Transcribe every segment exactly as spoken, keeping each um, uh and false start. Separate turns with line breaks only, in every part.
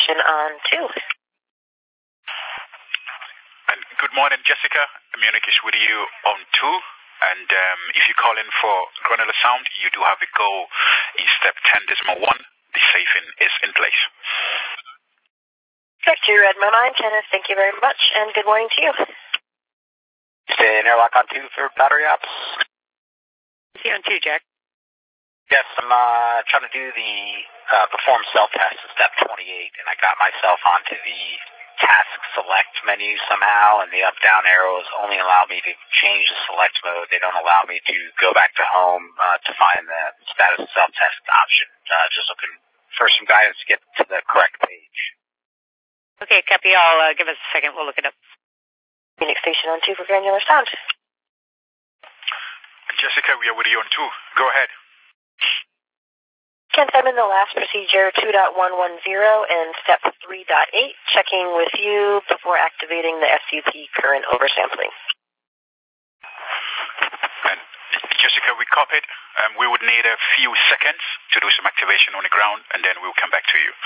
station on two.
And good morning, Jessica. Munich is with you on two. And um, if you call in for granular sound, you do have a go in step ten decimal one. The safing is in place.
Correct, you read my mind, Kenneth. Thank you very much, and good morning to you.
Stay in airlock on two for battery ops.
See you on two, Jack.
Yes, I'm uh, trying to do the uh, perform self-test in step twenty-eight, and I got myself onto the task select menu somehow, and the up-down arrows only allow me to change the select mode. They don't allow me to go back to home uh, to find the status self-test option. Uh, just looking for some guidance to get to the correct page.
Okay, copy. I'll uh, give us a second. We'll look it up. Phoenix Station on two for granular sound.
Jessica, we are with you on two. Go ahead.
Kent, I'm in the last procedure two point one one zero and step three point eight, checking with you before activating the S U P current oversampling.
And Jessica, we copied. Um, we would need a few seconds to do some activation on the ground, and then we'll come back to you.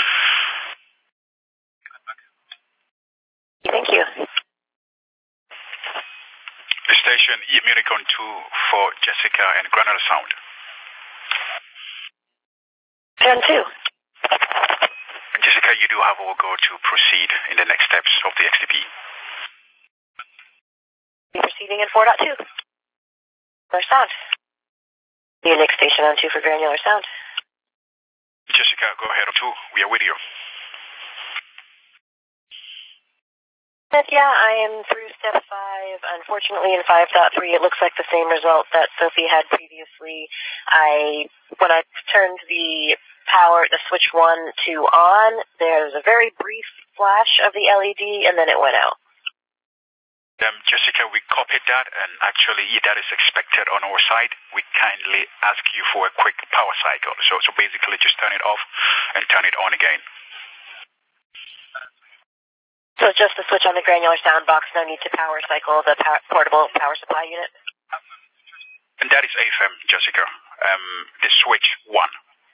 Thank you.
The station, Munich on two for Jessica and granular sound.
ten two.
And Jessica, you do have all go to proceed in the next steps of the X T P.
Proceeding in four point two. Granular sound. Munich Station on two for granular sound.
Jessica, go ahead on two. We are with you.
Yeah, I am through step five. Unfortunately, in five point three, it looks like the same result that Sophie had previously. I, when I turned the power, the switch one to on, there's a very brief flash of the L E D, and then it went out.
Um, Jessica, we copied that, and actually that is expected on our side. We kindly ask you for a quick power cycle. So, so basically just turn it off and turn it on again.
So it's just the switch on the granular sound box, no need to power cycle the power, portable power supply unit?
And that is A F M, Jessica. Um, the switch one.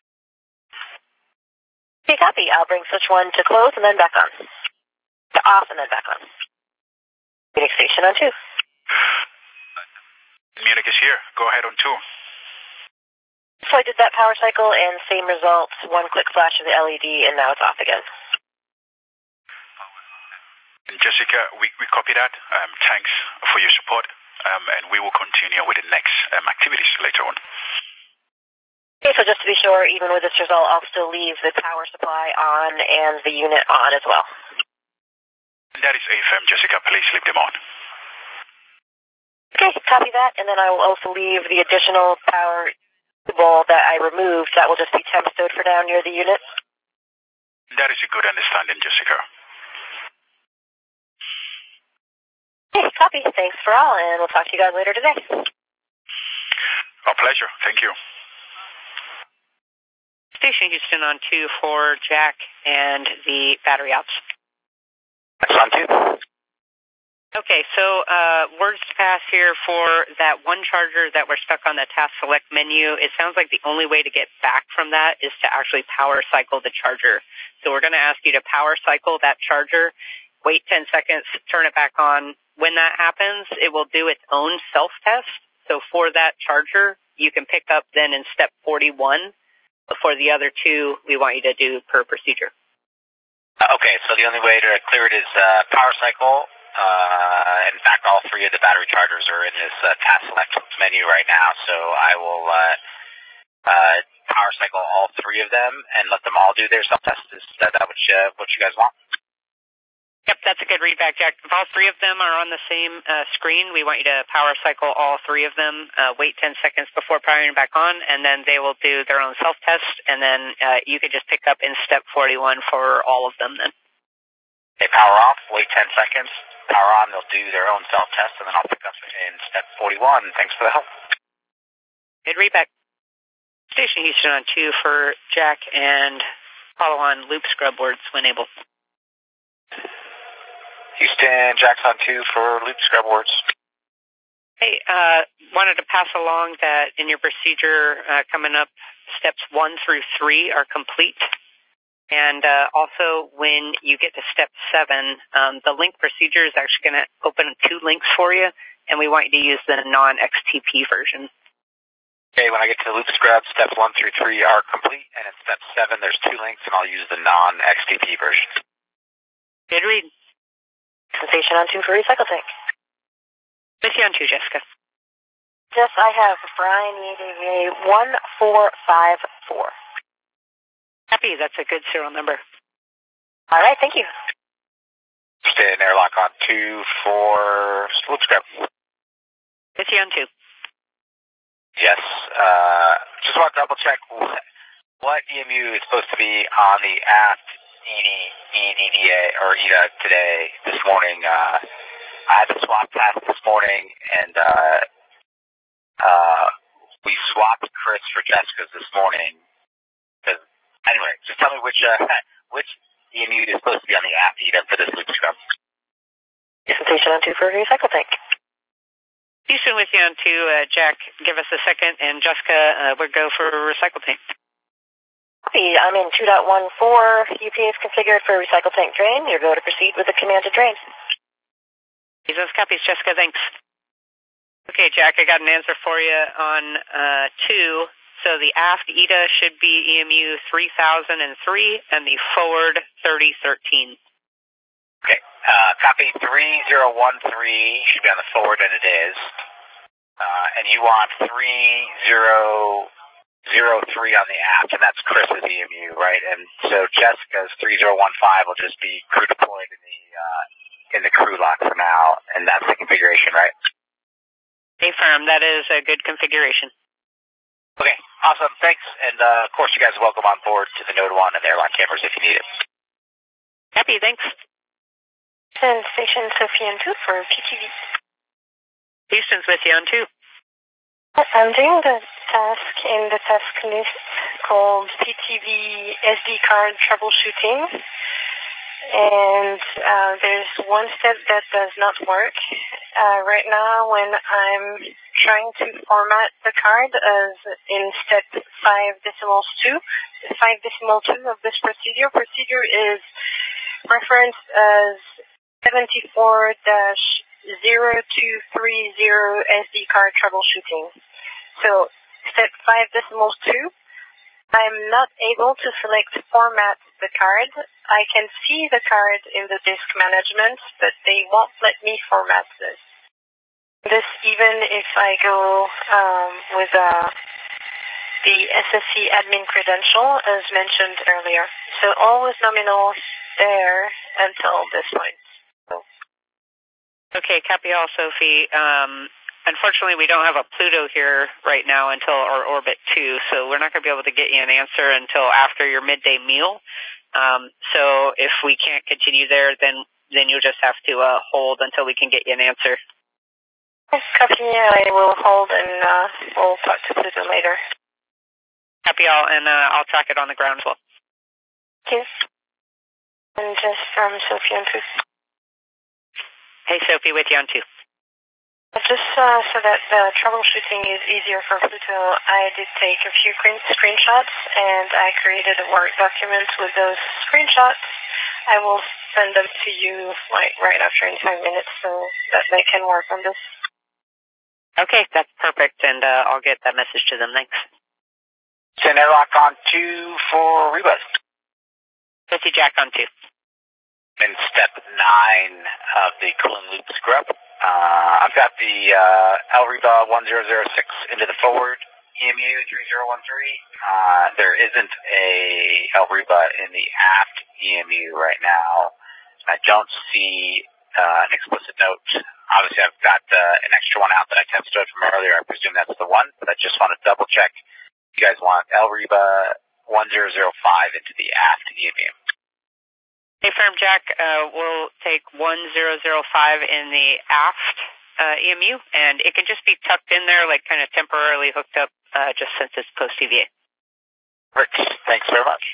Okay, copy. I'll bring switch one to close and then back on. To off and then back on. Munich Station on two.
Munich is here. Go ahead on two.
So I did that power cycle and same results, one quick flash of the L E D, and now it's off again.
And Jessica, we, we copy that. Um, thanks for your support, um, and we will continue with the next um, activities later on.
Okay, so just to be sure, even with this result, I'll still leave the power supply on and the unit on as well.
And that is A F M, Jessica. Please leave them on.
Okay, copy that, and then I will also leave the additional power cable that I removed. That will just be temp stowed for now near the unit.
That is a good understanding, Jessica.
Okay, copy. Thanks for all, and we'll talk to you guys later today.
Our pleasure. Thank you.
Station Houston on two for Jack and the battery ops.
That's on two.
Okay, so uh, words to pass here for that one charger that we're stuck on the task select menu. It sounds like the only way to get back from that is to actually power cycle the charger. So we're going to ask you to power cycle that charger, wait ten seconds, turn it back on. When that happens, it will do its own self-test. So for that charger, you can pick up then in step forty-one. For the other two, we want you to do per procedure.
Okay, so the only way to clear it is uh, power cycle. Uh, in fact, all three of the battery chargers are in this uh, task select menu right now, so I will uh, uh, power cycle all three of them and let them all do their self-test. Is that, that what, you, what you guys want?
Yep, that's a good readback, Jack. If all three of them are on the same uh, screen, we want you to power cycle all three of them, uh, wait ten seconds before powering back on, and then they will do their own self-test, and then uh, you can just pick up in step forty-one for all of them then.
They power off, wait ten seconds, power on, they'll do their own self-test, and then I'll pick up in step forty-one. Thanks for the help.
Good readback. Station Houston on two for Jack and follow on loop scrub words when able.
Houston, Jack's on two for loop scrub words.
Hey, uh, wanted to pass along that in your procedure uh, coming up, steps one through three are complete. And uh, also, when you get to step seven, um, the link procedure is actually going to open two links for you, and we want you to use the non-X T P version.
Okay, when I get to the loop scrub, steps one through three are complete, and in step seven, there's two links, and I'll use the non-X T P version.
Good read.
Sensation on two for recycle tank.
With you on two, Jessica.
Yes, I have Brian E D V A one four five four.
Happy, that's a good serial number.
All right, thank you.
Stay in airlock on two for loop scrub.
With you on two.
Yes. Uh, just want to double check what, what E M U is supposed to be on the aft E D V A or E D A today, this morning. Uh, I had the swap test this morning, and uh, uh, we swapped Chris for Jessica's this morning. Cause, anyway, just tell me which uh, which E M U is supposed to be on the aft E D A for this loop scrub.
Sensation on two for recycle tank.
Houston with you on two. Uh, Jack, give us a second, and Jessica, uh, we'll go for recycle tank.
Copy. I'm in two point one four. U P is configured for recycle tank drain. You're going to proceed with the command to drain.
Jesus copies, Jessica. Thanks. Okay, Jack, I got an answer for you on uh, two. So the aft E D A should be E M U three thousand three, and the forward thirty thirteen.
Okay. Uh, copy three zero one three should be on the forward, and it is. Uh, and you want three zero zero three on the aft, and that's Chris's E M U, right? And so Jessica's three zero one five will just be crew deployed in the uh, in the crew lock for now, and that's the configuration, right?
Affirm. That is a good configuration.
Okay. Awesome. Thanks. And uh, of course, you guys are welcome on board to the Node one and the airlock cameras if you need it.
Happy. Thanks.
And station Sophie on two for P T V.
Houston's with you on two.
I'm doing the task in the task list called P T V S D card troubleshooting, and uh, there's one step that does not work. Uh, right now, when I'm trying to format the card as in step five decimals two, five decimal two of this procedure, procedure is referenced as seventy-four dash zero two three zero S D card troubleshooting. So, step five decimals two, I'm not able to select format the card. I can see the card in the disk management, but they won't let me format this. This even if I go um, with uh, the S S C admin credential, as mentioned earlier. So always nominal there until this point. So.
Okay, copy all, Sophie. Um, unfortunately, we don't have a Pluto here right now until our Orbit two, so we're not going to be able to get you an answer until after your midday meal. Um, so if we can't continue there, then then you'll just have to uh, hold until we can get you an answer.
Copy, I will hold and uh, we'll talk to Pluto later.
Copy all, and uh, I'll track it on the ground as well.
Thank you. And just from Sophie on two.
Hey, Sophie, with you on two.
Just uh, so that the troubleshooting is easier for Pluto, I did take a few screenshots, and I created a Word document with those screenshots. I will send them to you like right after in five minutes so that they can work on this.
Okay, that's perfect, and uh, I'll get that message to them. Thanks.
Send airlock on two for rebus.
Fifty Jack on two.
In step nine of the cooling loop scrub, uh, I've got the uh, LREBA one zero zero six into the forward E M U three zero one three. Uh, there isn't a LREBA in the aft E M U right now. I don't see uh, an explicit note. Obviously, I've got uh, an extra one out that I tested from earlier. I presume that's the one, but I just want to double check. You guys want LREBA one zero zero five into the aft E M U.
Hey, Firm Jack, uh, we'll take one zero zero five in the aft uh, E M U, and it can just be tucked in there, like kind of temporarily hooked up, uh, just since it's post-T V A.
Great. Thanks very much.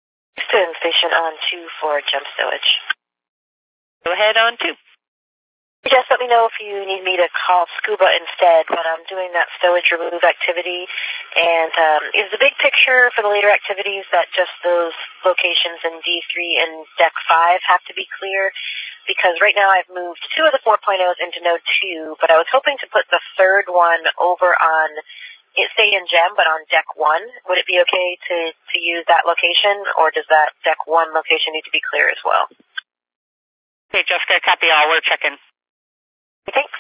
Houston, station on two for jump stowage.
Go ahead on two.
Just let me know if you need me to call Scuba instead, but I'm doing that stowage remove activity. And um, is the big picture for the later activities that just those locations in D three and Deck five have to be clear? Because right now I've moved two of the four point ohs into Node two, but I was hoping to put the third one over on, it stay in Gem, but on Deck one. Would it be okay to, to use that location, or does that Deck one location need to be clear as well?
Okay, Jessica, copy all. We're checking.
Thanks.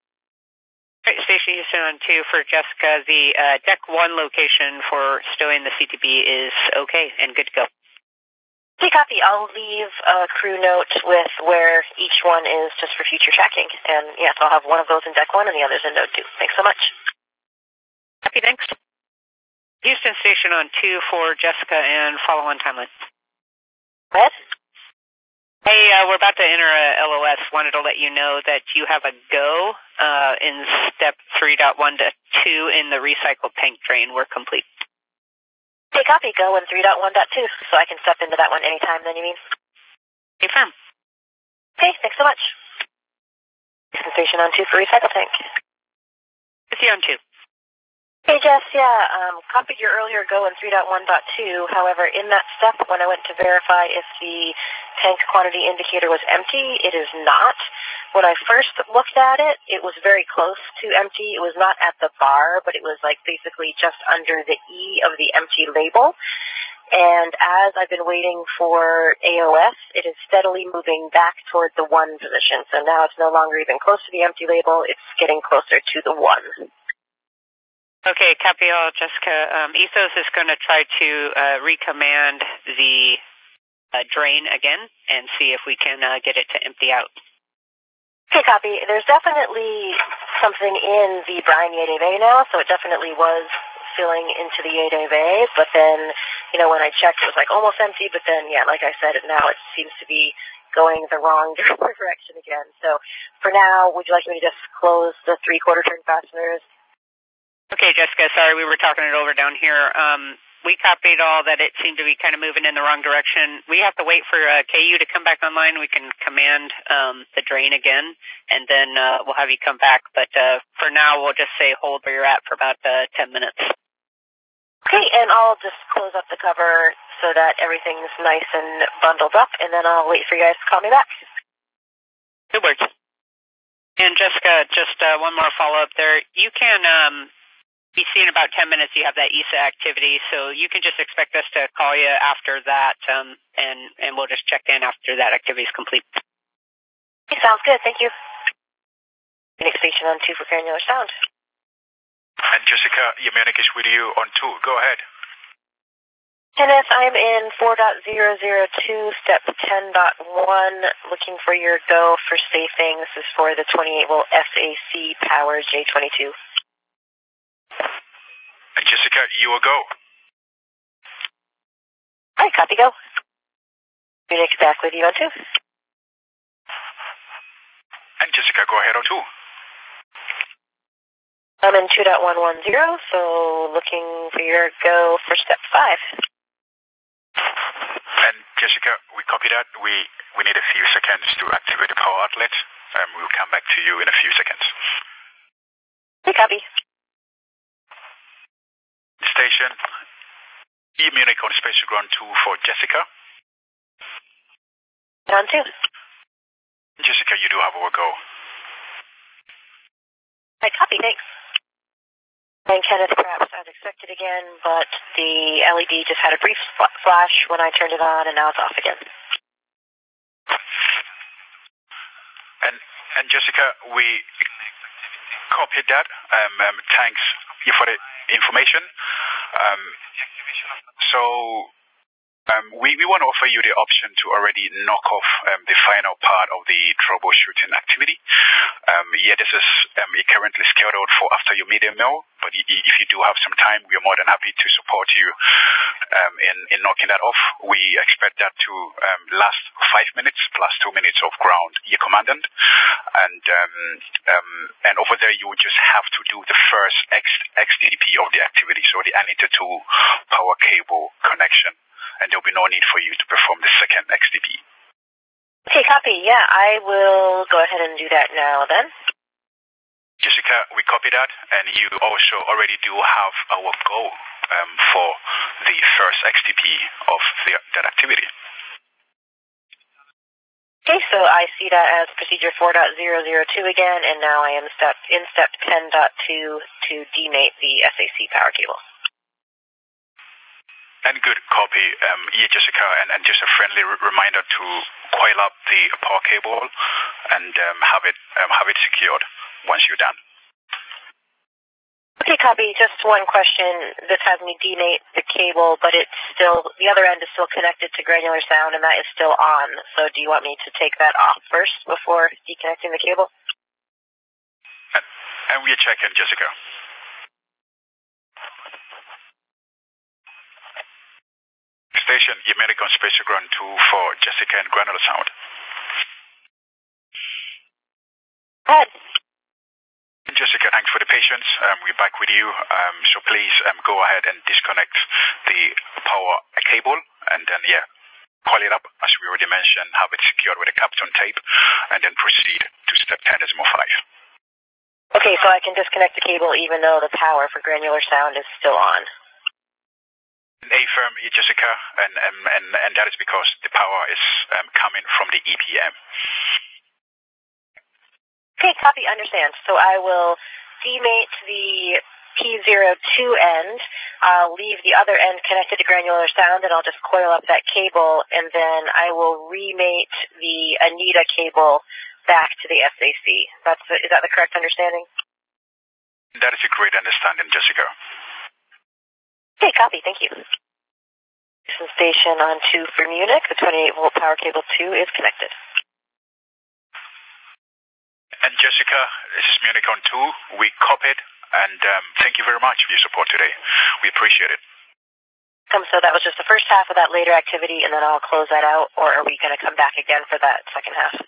All right, Station Houston on two for Jessica. The uh, Deck one location for stowing the C T B is okay and good to go.
Okay, copy. I'll leave a crew note with where each one is just for future tracking. And yes, I'll have one of those in Deck one and the others in Node two. Thanks so much.
Copy, thanks. Houston Station on two for Jessica and follow-on timeline.
Go ahead.
Hey, uh, we're about to enter a L O S. Wanted to let you know that you have a go uh, in step three point one to two in the recycled tank drain. We're complete.
Okay, copy. Go in three point one point two, so I can step into that one anytime then, you mean?
Okay, firm.
Okay, thanks so much. Station on two for recycle tank.
With you on two.
Hey, Jess, yeah, um, copied your earlier go in three point one point two. However, in that step, when I went to verify if the tank quantity indicator was empty, it is not. When I first looked at it, it was very close to empty. It was not at the bar, but it was like basically just under the E of the empty label. And as I've been waiting for A O S, it is steadily moving back toward the one position. So now it's no longer even close to the empty label. It's getting closer to the one.
Okay, copy all, Jessica. Um, Ethos is going to try to uh, recommand the uh, drain again and see if we can uh, get it to empty out.
Okay, copy. There's definitely something in the brine Yade Bay now, so it definitely was filling into the Yade Bay, but then, you know, when I checked, it was like almost empty, but then, yeah, like I said, now it seems to be going the wrong direction again. So for now, would you like me to just close the three-quarter turn fasteners?
Okay, Jessica, sorry, we were talking it over down here. Um, we copied all that it seemed to be kind of moving in the wrong direction. We have to wait for uh, K U to come back online. We can command um, the drain again, and then uh, we'll have you come back. But uh, for now, we'll just say hold where you're at for about uh, ten minutes.
Okay, and I'll just close up the cover so that everything's nice and bundled up, and then I'll wait for you guys to call me back.
Good words. And Jessica, just uh, one more follow-up there. You can... Um, You see in about ten minutes you have that E S A activity, so you can just expect us to call you after that, um, and, and we'll just check in after that activity is complete.
Okay, sounds good. Thank you. Phoenix Station on two for Granular Sound.
And Jessica, Yamanik is with you on two. Go ahead.
Kenneth, I'm in four point zero zero two, step ten point one, looking for your go for safing. This is for the twenty-eight volt S A C power J twenty-two.
And Jessica, you will go.
All right, copy, go. Phoenix back with you on two.
And Jessica, go ahead on two.
I'm in two point one one zero, so looking for your go for step five.
And Jessica, we copy that. We we need a few seconds to activate the power outlet. Um, we'll come back to you in a few seconds.
Okay, copy.
Station, E Munich on Space Ground two for Jessica.
On two.
Jessica, you do have a go.
Right, copy, thanks. And Kenneth, perhaps as expected again, but the L E D just had a brief flash when I turned it on, and now it's off again.
And and Jessica, we copied that. Um, um, thanks for the information. Um, so um, we, we want to offer you the option to already knock off um, the final part of the troubleshooting activity. Um, yeah, this is um, currently scheduled for after your media meal, but if you do have some time, we are more than happy to support you um, in, in knocking that off. We expect that to um, last five minutes plus two minutes of ground year commandant. And um, um, and over there, you would just have to do the first X, X T P of the activity, so the Anita two power cable connection. And there'll be no need for you to perform the second X T P.
Okay, copy. Yeah, I will go ahead and do that now then.
Jessica, we copy that, and you also already do have our go um, for the first X T P of the, that activity.
Okay, so I see that as procedure four point zero zero two again, and now I am step in step ten point two to demate the S A C power cable.
And good copy. Um, yeah, Jessica, and, and just a friendly r reminder to coil up the power cable and um, have it um, have it secured once you're done.
Okay, copy. Just one question. This has me demate the cable, but it's still, the other end is still connected to granular sound, and that is still on. So do you want me to take that off first before deconnecting the cable?
And, and we're checking, Jessica. Station, American Space Ground two for Jessica and granular sound.
Go ahead.
Jessica, thanks for the patience. Um, we're back with you. Um, so please um, go ahead and disconnect the power cable, and then, yeah, coil it up, as we already mentioned, have it secured with a Kapton tape, and then proceed to step ten decimal five.
Okay, so I can disconnect the cable even though the power for granular sound is still on.
Affirm, Jessica, and, and, and, and that is because the power is um, coming from the E P M.
Okay, copy, understand. So I will demate the P zero two end. I'll leave the other end connected to granular sound, and I'll just coil up that cable, and then I will remate the Anita cable back to the S A C. That's the, is that the correct understanding?
That is a great understanding, Jessica.
Okay, copy, thank you. Station on two for Munich. The twenty-eight volt power cable two is connected.
And Jessica, this is Munich on two. We copied, and um, thank you very much for your support today. We appreciate it.
Um, so that was just the first half of that later activity, and then I'll close that out, or are we going to come back again for that second half?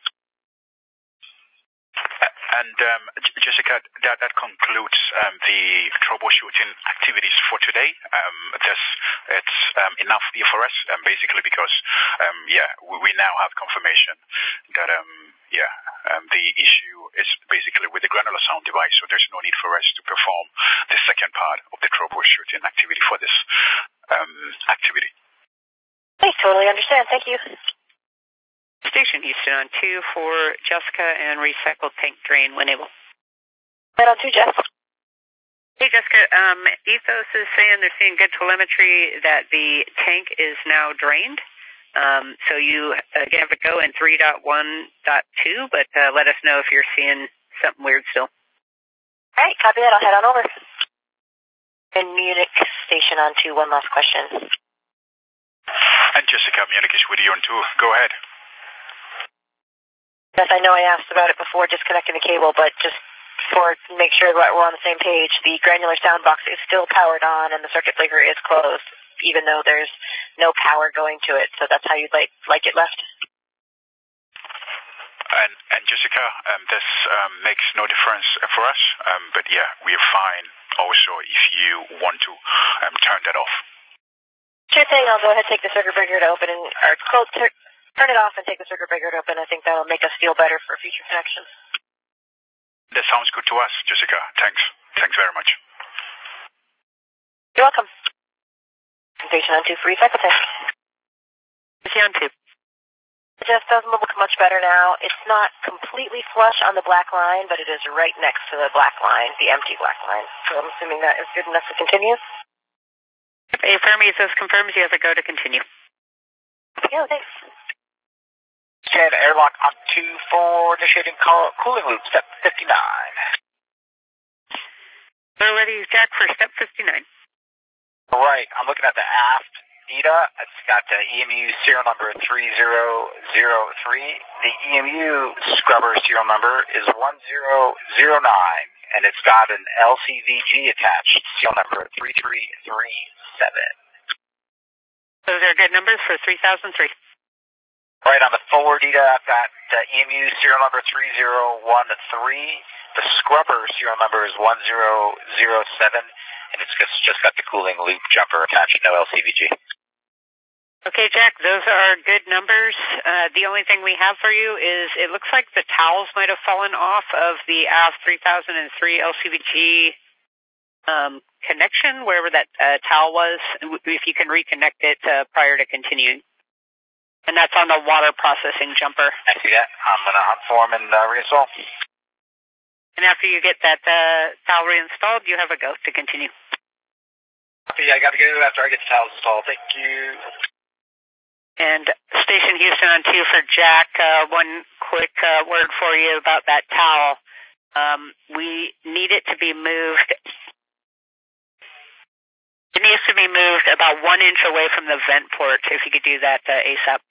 And um, Jessica, that, that concludes um, the troubleshooting activities for today. Um, this, it's um, enough here for us, um, basically because, um, yeah, we, we now have confirmation that, um, yeah, um, the issue is basically with the granular sound device, so there's no need for us to perform the second part of the troubleshooting activity for this um, activity.
I totally understand. Thank you.
Station Houston on two for Jessica and recycled tank drain when able.
Right on two, Jess.
Hey, Jessica. Um, Ethos is saying they're seeing good telemetry that the tank is now drained. Um, so you again have to go in three point one point two, but uh, let us know if you're seeing something weird still.
All right, copy that. I'll head on over. And Munich Station on two, one last question.
And Jessica, Munich is with you on two. Go ahead.
Yes, I know I asked about it before disconnecting the cable, but just for make sure that we're on the same page, the granular sound box is still powered on and the circuit breaker is closed, even though there's no power going to it. So that's how you'd like like it left?
And, and Jessica, um, this um, makes no difference for us, um, but yeah, we're fine also if you want to um, turn that off.
Sure thing. I'll go ahead and take the circuit breaker to open and, or close, turn it off and take the circuit breaker to open. I think that'll make us feel better for future connections.
That sounds good to us, Jessica. Thanks. Thanks very much.
You're welcome. Station on two for recycle tank.
Station on two.
It just doesn't look much better now. It's not completely flush on the black line, but it is right next to the black line, the empty black line. So I'm assuming that is good enough to continue.
Affirm Ethos confirms you have a go to continue.
Yeah, thanks.
And airlock on two for initiating cooling loop, step fifty-nine.
We're ready, Jack, for step fifty-nine.
All right, I'm looking at the aft E D A. It's got the E M U serial number three zero zero three. The E M U scrubber serial number is one zero zero nine, and it's got an L C V G attached, serial number three three three seven.
Those are good numbers for three thousand three.
Right, on the forward E D A, I've got the E M U serial number three zero one three. The scrubber serial number is one zero zero seven, and it's just, just got the cooling loop jumper attached, no L C V G.
Okay, Jack, those are good numbers. Uh, the only thing we have for you is it looks like the towels might have fallen off of the A V three thousand three L C V G um, connection, wherever that uh, towel was, if you can reconnect it uh, prior to continuing. And that's on the water processing jumper.
I see that. I'm going to hunt for them and uh, reinstall.
And after you get that uh, towel reinstalled, you have a go to continue.
Okay, I got to go after I get the towels installed. Thank you.
And Station Houston on two for Jack. Uh, one quick uh, word for you about that towel. Um, we need it to be moved. It needs to be moved about one inch away from the vent port, if you could do that uh, ASAP.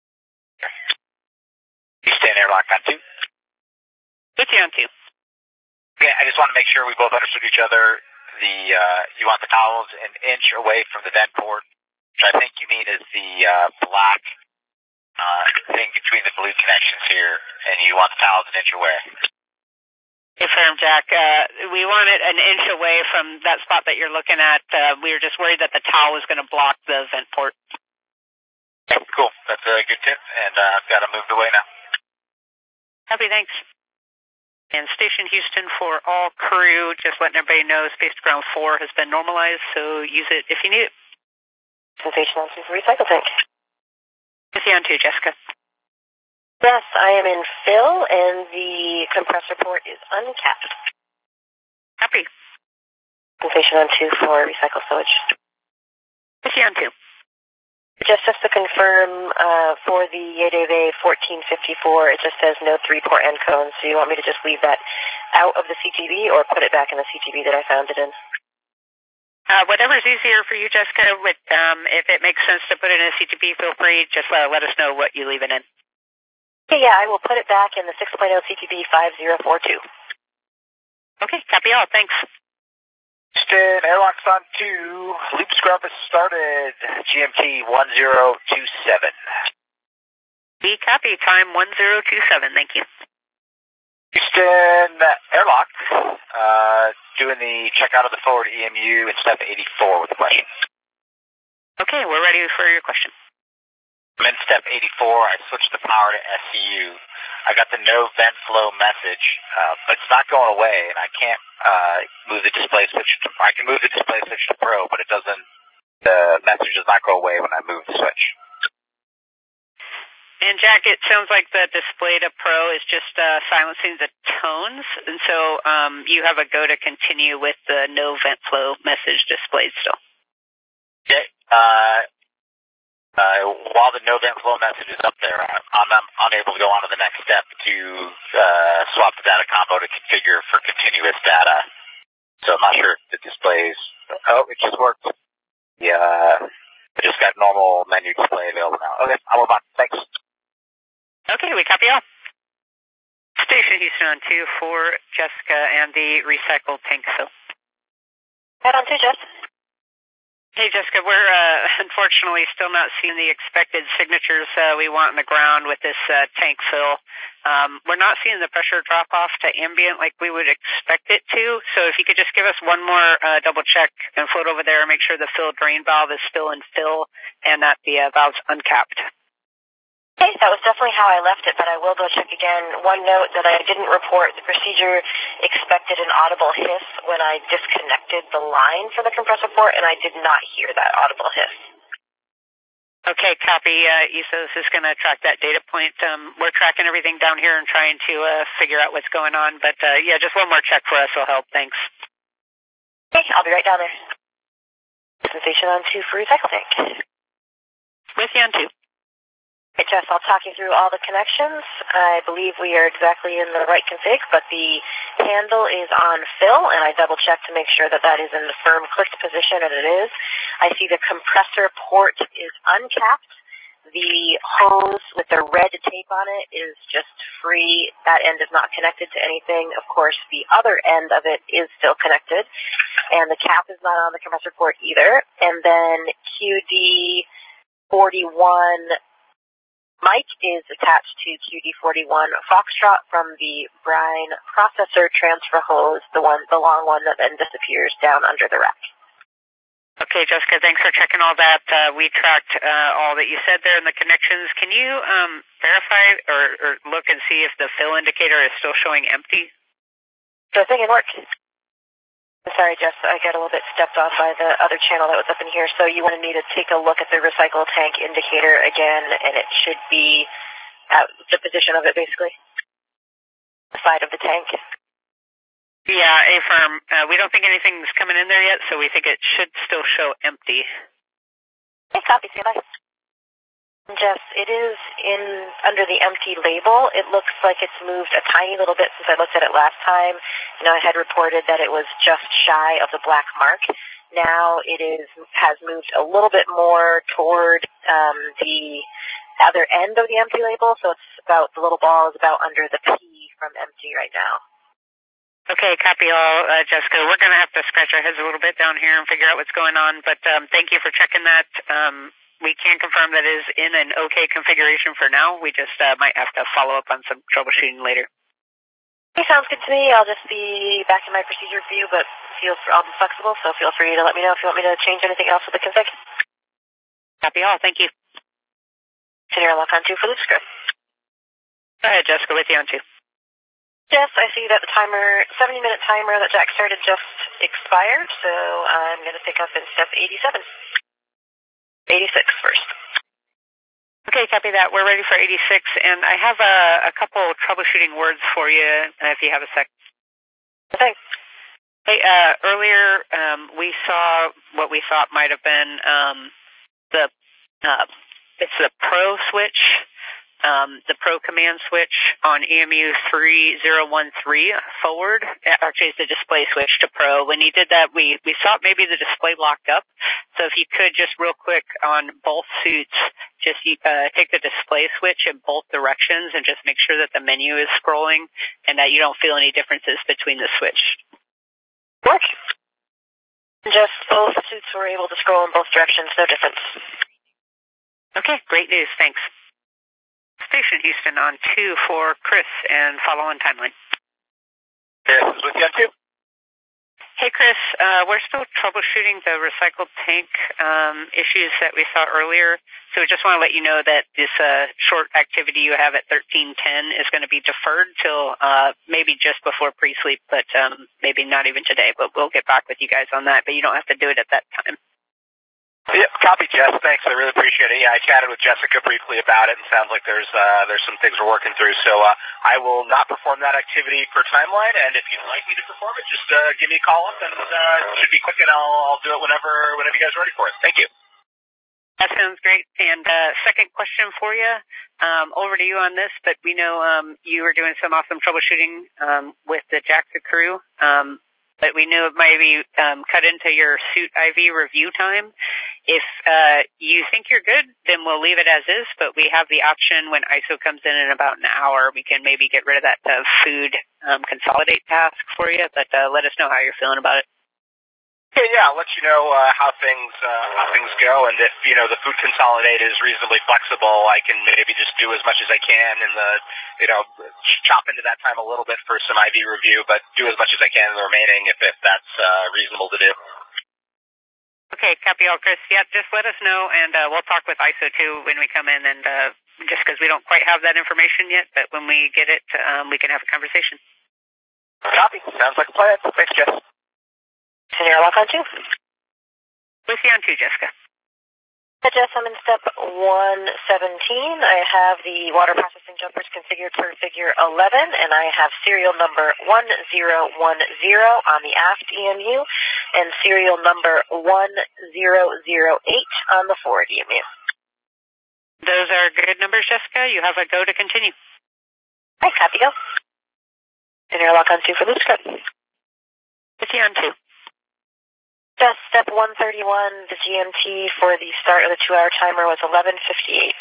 Houston airlock on two.
With you on two.
Okay, I just want to make sure we both understood each other. The uh, you want the towels an inch away from the vent port, which I think you mean is the uh, black uh, thing between the blue connections here, and you want the towels an inch away.
Confirm, Jack. Uh, we want it an inch away from that spot that you're looking at. Uh, we were just worried that the towel was going to block the vent port.
Okay, cool. That's a good tip, and uh, I've got it moved away now.
Happy, thanks. And Station Houston for all crew, just letting everybody know Space to Ground four has been normalized, so use it if you need it.
Station on two for recycle tank.
With you on two, Jessica.
Yes, I am in fill, and the compressor port is uncapped.
Happy.
Station on two for recycle sewage.
With you on two.
Just, just to confirm, uh, for the Y D V fourteen fifty-four, it just says no three-port end cones, so you want me to just leave that out of the C T B or put it back in the C T B that I found it in?
Uh, whatever's easier for you, Jessica. With, um, if it makes sense to put it in a C T B, feel free. Just uh, let us know what you leave it in.
Okay, yeah, I will put it back in the six point oh C T B five zero four two.
Okay, copy all. Thanks.
Houston, airlocks on two. Loop scrub has started. G M T one zero two seven.
We copy. Time one zero two seven. Thank you.
Houston, airlock. Uh, doing the check out of the forward E M U in step eighty-four with a question.
Okay, we're ready for your question.
I'm in step eighty-four. I switched the power to S C U. I got the no vent flow message, uh, but it's not going away, and I can't uh, move the display switch. To, I can move the display switch to Pro, but it doesn't. The message does not go away when I move the switch.
And Jack, it sounds like the display to Pro is just uh, silencing the tones, and so um, you have a go to continue with the no vent flow message displayed still.
Okay. Uh, Uh, while the no vent flow message is up there, I'm, I'm unable to go on to the next step to uh, swap the data combo to configure for continuous data. So I'm not sure if the displays. Oh, it just worked. Yeah, I just got normal menu display available now. Okay, I'll move on. Thanks.
Okay, we copy all. Station Houston on two for Jessica and the recycled tank fill.
Head on two, Jess.
Hey, Jessica, we're uh, unfortunately still not seeing the expected signatures uh, we want in the ground with this uh, tank fill. Um, we're not seeing the pressure drop off to ambient like we would expect it to. So if you could just give us one more uh, double check and float over there and make sure the fill drain valve is still in fill and that the uh, valve's uncapped.
Okay, that was definitely how I left it, but I will go check again. One note that I didn't report, the procedure expected an audible hiss when I disconnected the line for the compressor port, and I did not hear that audible hiss.
Okay, copy. Uh, E S O S is going to track that data point. Um, we're tracking everything down here and trying to uh, figure out what's going on, but uh, yeah, just one more check for us will help. Thanks.
Okay, I'll be right down there. Station on two for recycle tank.
With you on two.
Okay, Jess, I'll talk you through all the connections. I believe we are exactly in the right config, but the handle is on fill, and I double-checked to make sure that that is in the firm clicked position, and it is. I see the compressor port is uncapped. The hose with the red tape on it is just free. That end is not connected to anything. Of course, the other end of it is still connected, and the cap is not on the compressor port either. And then Q D forty-one mic is attached to Q D forty-one Foxtrot from the brine processor transfer hose, the one, the long one that then disappears down under the rack.
Okay, Jessica, thanks for checking all that. Uh, we tracked uh, all that you said there in the connections. Can you um, verify or, or look and see if the fill indicator is still showing empty?
Sure thing, it worked. Sorry, Jess, I got a little bit stepped on by the other channel that was up in here. So you wanted me to take a look at the recycle tank indicator again, and it should be at the position of it, basically. The side of the tank.
Yeah, A-firm. Uh, we don't think anything's coming in there yet, so we think it should still show empty.
Okay, copy, stand by. Jess, it is in under the empty label. It looks like it's moved a tiny little bit since I looked at it last time. You know, I had reported that it was just shy of the black mark. Now it is has moved a little bit more toward um, the other end of the empty label, so it's about, the little ball is about under the P from empty right now.
Okay, copy all, uh, Jessica. We're going to have to scratch our heads a little bit down here and figure out what's going on, but um, thank you for checking that. Um, we can confirm that it is in an okay configuration for now. We just uh, might have to follow up on some troubleshooting later.
Okay, sounds good to me. I'll just be back in my procedure view, but feel for, I'll be flexible, so feel free to let me know if you want me to change anything else with the config.
Copy all. Thank you.
Scenario lock on two for loop script.
Go ahead, Jessica, with you on two.
Yes, I see that the timer, seventy minute timer that Jack started just expired, so I'm going to pick up in step eighty-seven. eighty-six first.
Okay, copy that. We're ready for eighty-six, and I have a, a couple troubleshooting words for you, if you have a sec.
Thanks.
Hey, uh, earlier um, we saw what we thought might have been um, the, uh, it's the Pro switch. Um, the Pro command switch on E M U three zero one three forward. Actually, it's the display switch to Pro. When he did that, we, we thought maybe the display locked up. So if you could just real quick on both suits, just uh, take the display switch in both directions and just make sure that the menu is scrolling and that you don't feel any differences between the switch.
Work. Just both suits were able to scroll in both directions, no difference.
Okay, great news. Thanks. Station Houston on two for Chris and follow on timeline.
Chris is with you on two.
Hey Chris, uh, we're still troubleshooting the recycled tank um, issues that we saw earlier. So we just want to let you know that this uh, short activity you have at thirteen ten is going to be deferred till uh, maybe just before pre-sleep, but um, maybe not even today. But we'll get back with you guys on that. But you don't have to do it at that time.
Yeah, copy, Jess. Thanks. I really appreciate it. Yeah, I chatted with Jessica briefly about it, and sounds like there's uh, there's some things we're working through. So uh, I will not perform that activity per timeline, and if you'd like me to perform it, just uh, give me a call up, and uh, it should be quick, and I'll, I'll do it whenever whenever you guys are ready for it. Thank you.
That sounds great. And uh, second question for you, um, over to you on this, but we know um, you were doing some awesome troubleshooting um, with the J A X A crew, um, but we knew it might be um, cut into your suit I V review time. If uh, you think you're good, then we'll leave it as is, but we have the option when I S O comes in in about an hour, we can maybe get rid of that uh, food um, consolidate task for you, but uh, let us know how you're feeling about it.
Okay, yeah, I'll let you know uh, how things uh, how things go, and if you know the food consolidate is reasonably flexible, I can maybe just do as much as I can in the you know chop into that time a little bit for some I V review, but do as much as I can in the remaining if, if that's uh, reasonable to do.
Okay, copy all, Chris. Yeah, just let us know, and uh, we'll talk with I S O too when we come in, and uh, just because we don't quite have that information yet, but when we get it, um, we can have a conversation.
Copy. Sounds like a plan. Thanks, Jess.
Scenario lock on two.
With you on two, Jessica.
Jess, I'm in step one seventeen. I have the water processing jumpers configured for figure eleven, and I have serial number one zero one zero on the aft E M U, and serial number one zero zero eight on the forward E M U.
Those are good numbers, Jessica. You have a go to continue.
Hi, copy go. Scenario lock on two for loop script.
With you on two.
Just step one thirty-one, the G M T for the start of the two-hour timer was eleven fifty-eight.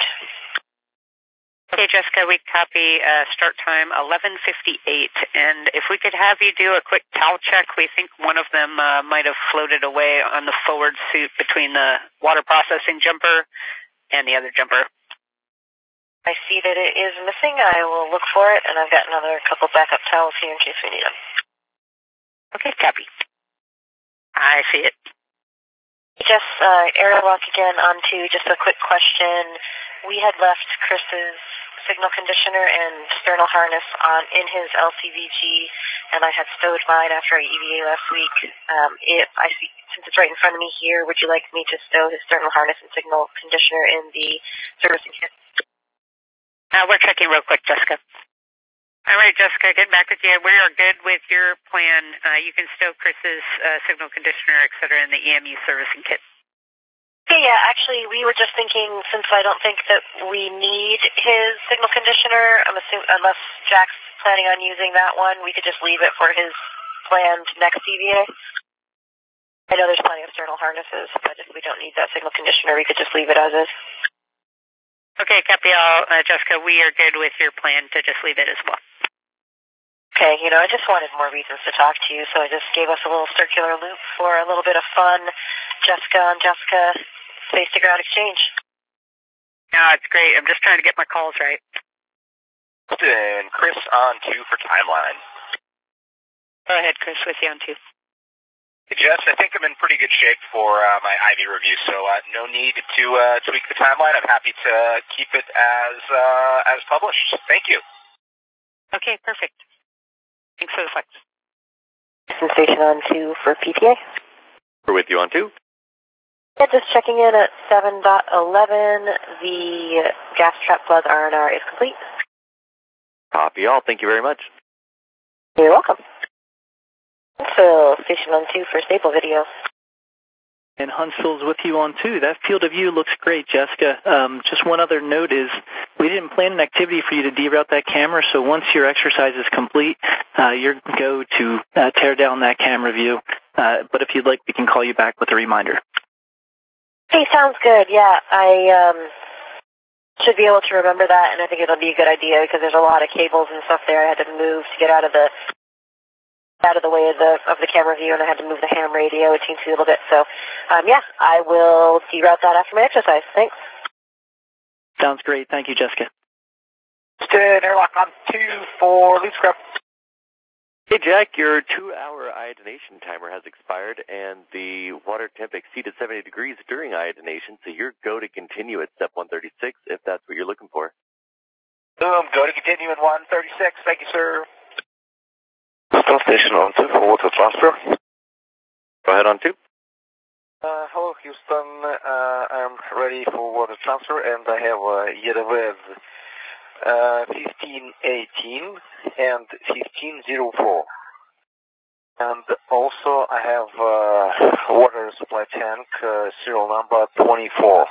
Okay, Jessica, we copy uh, start time eleven fifty-eight, and if we could have you do a quick towel check, we think one of them uh, might have floated away on the forward suit between the water processing jumper and the other jumper.
I see that it is missing. I will look for it, and I've got another couple backup towels here in case we need them.
Okay, copy. I see it.
Just uh, airlock again onto just a quick question. We had left Chris's signal conditioner and sternal harness on in his L C V G, and I had stowed mine after I E V A last week. Um, if I see, since it's right in front of me here, would you like me to stow his sternal harness and signal conditioner in the servicing kit?
Uh, we're checking real quick, Jessica. All right, Jessica, getting back with you. We are good with your plan. Uh, you can stow Chris's uh, signal conditioner, et cetera, in the E M U servicing kit.
Okay, yeah, actually, we were just thinking, since I don't think that we need his signal conditioner, I'm assuming, unless Jack's planning on using that one, we could just leave it for his planned next E V A. I know there's plenty of sternal harnesses, but if we don't need that signal conditioner, we could just leave it as is.
Okay, Capiel, uh, Jessica, we are good with your plan to just leave it as well.
Okay, you know, I just wanted more reasons to talk to you, so I just gave us a little circular loop for a little bit of fun. Jessica and Jessica, space-to-ground exchange.
No, it's great. I'm just trying to get my calls right.
And Chris on two for timeline.
Go ahead, Chris, with you on two.
Hey, Jess, I think I'm in pretty good shape for uh, my I V review, so uh, no need to uh, tweak the timeline. I'm happy to keep it as uh, as published. Thank you.
Okay, perfect. Thanks for the flex.
Station on two for P T A.
We're with you on two.
Yeah, just checking in at seven point eleven. The gas trap plug R and R is complete.
Copy all. Thank you very much.
You're welcome. So, station on two for staple video.
And Huntsville's with you on two. That field of view looks great, Jessica. Um, just one other note is we didn't plan an activity for you to deroute that camera, so once your exercise is complete, uh, you're go to uh, tear down that camera view. Uh, but if you'd like, we can call you back with a reminder.
Hey, sounds good. Yeah, I um, should be able to remember that, and I think it'll be a good idea because there's a lot of cables and stuff there I had to move to get out of the out of the way of the of the camera view, and I had to move the ham radio. It seems to be a little bit. So, um, yeah, I will deroute that after my exercise. Thanks.
Sounds great. Thank you, Jessica.
Houston, airlock on two for loop scrub.
Hey, Jack, your two-hour iodination timer has expired, and the water temp exceeded seventy degrees during iodination, so you're go to continue at step one thirty-six if that's what you're looking for.
Boom, go to continue in one thirty-six. Thank you, sir.
Houston station on two for water transfer.
Go ahead on two.
Uh, hello, Houston. Uh, I'm ready for water transfer, and I have uh, Yerevev uh, fifteen eighteen and fifteen oh four. And also I have uh, water supply tank, uh, serial number twenty-four.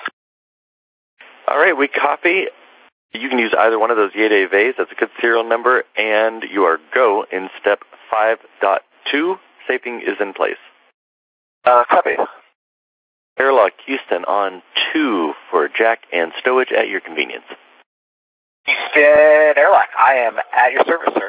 All right, we copy. You can use either one of those Yerevev. That's a good serial number, and you are go in step five point two. Safing is in place.
Uh, copy.
Airlock Houston on two for Jack and stowage at your convenience.
Houston, airlock. I am at your service, sir.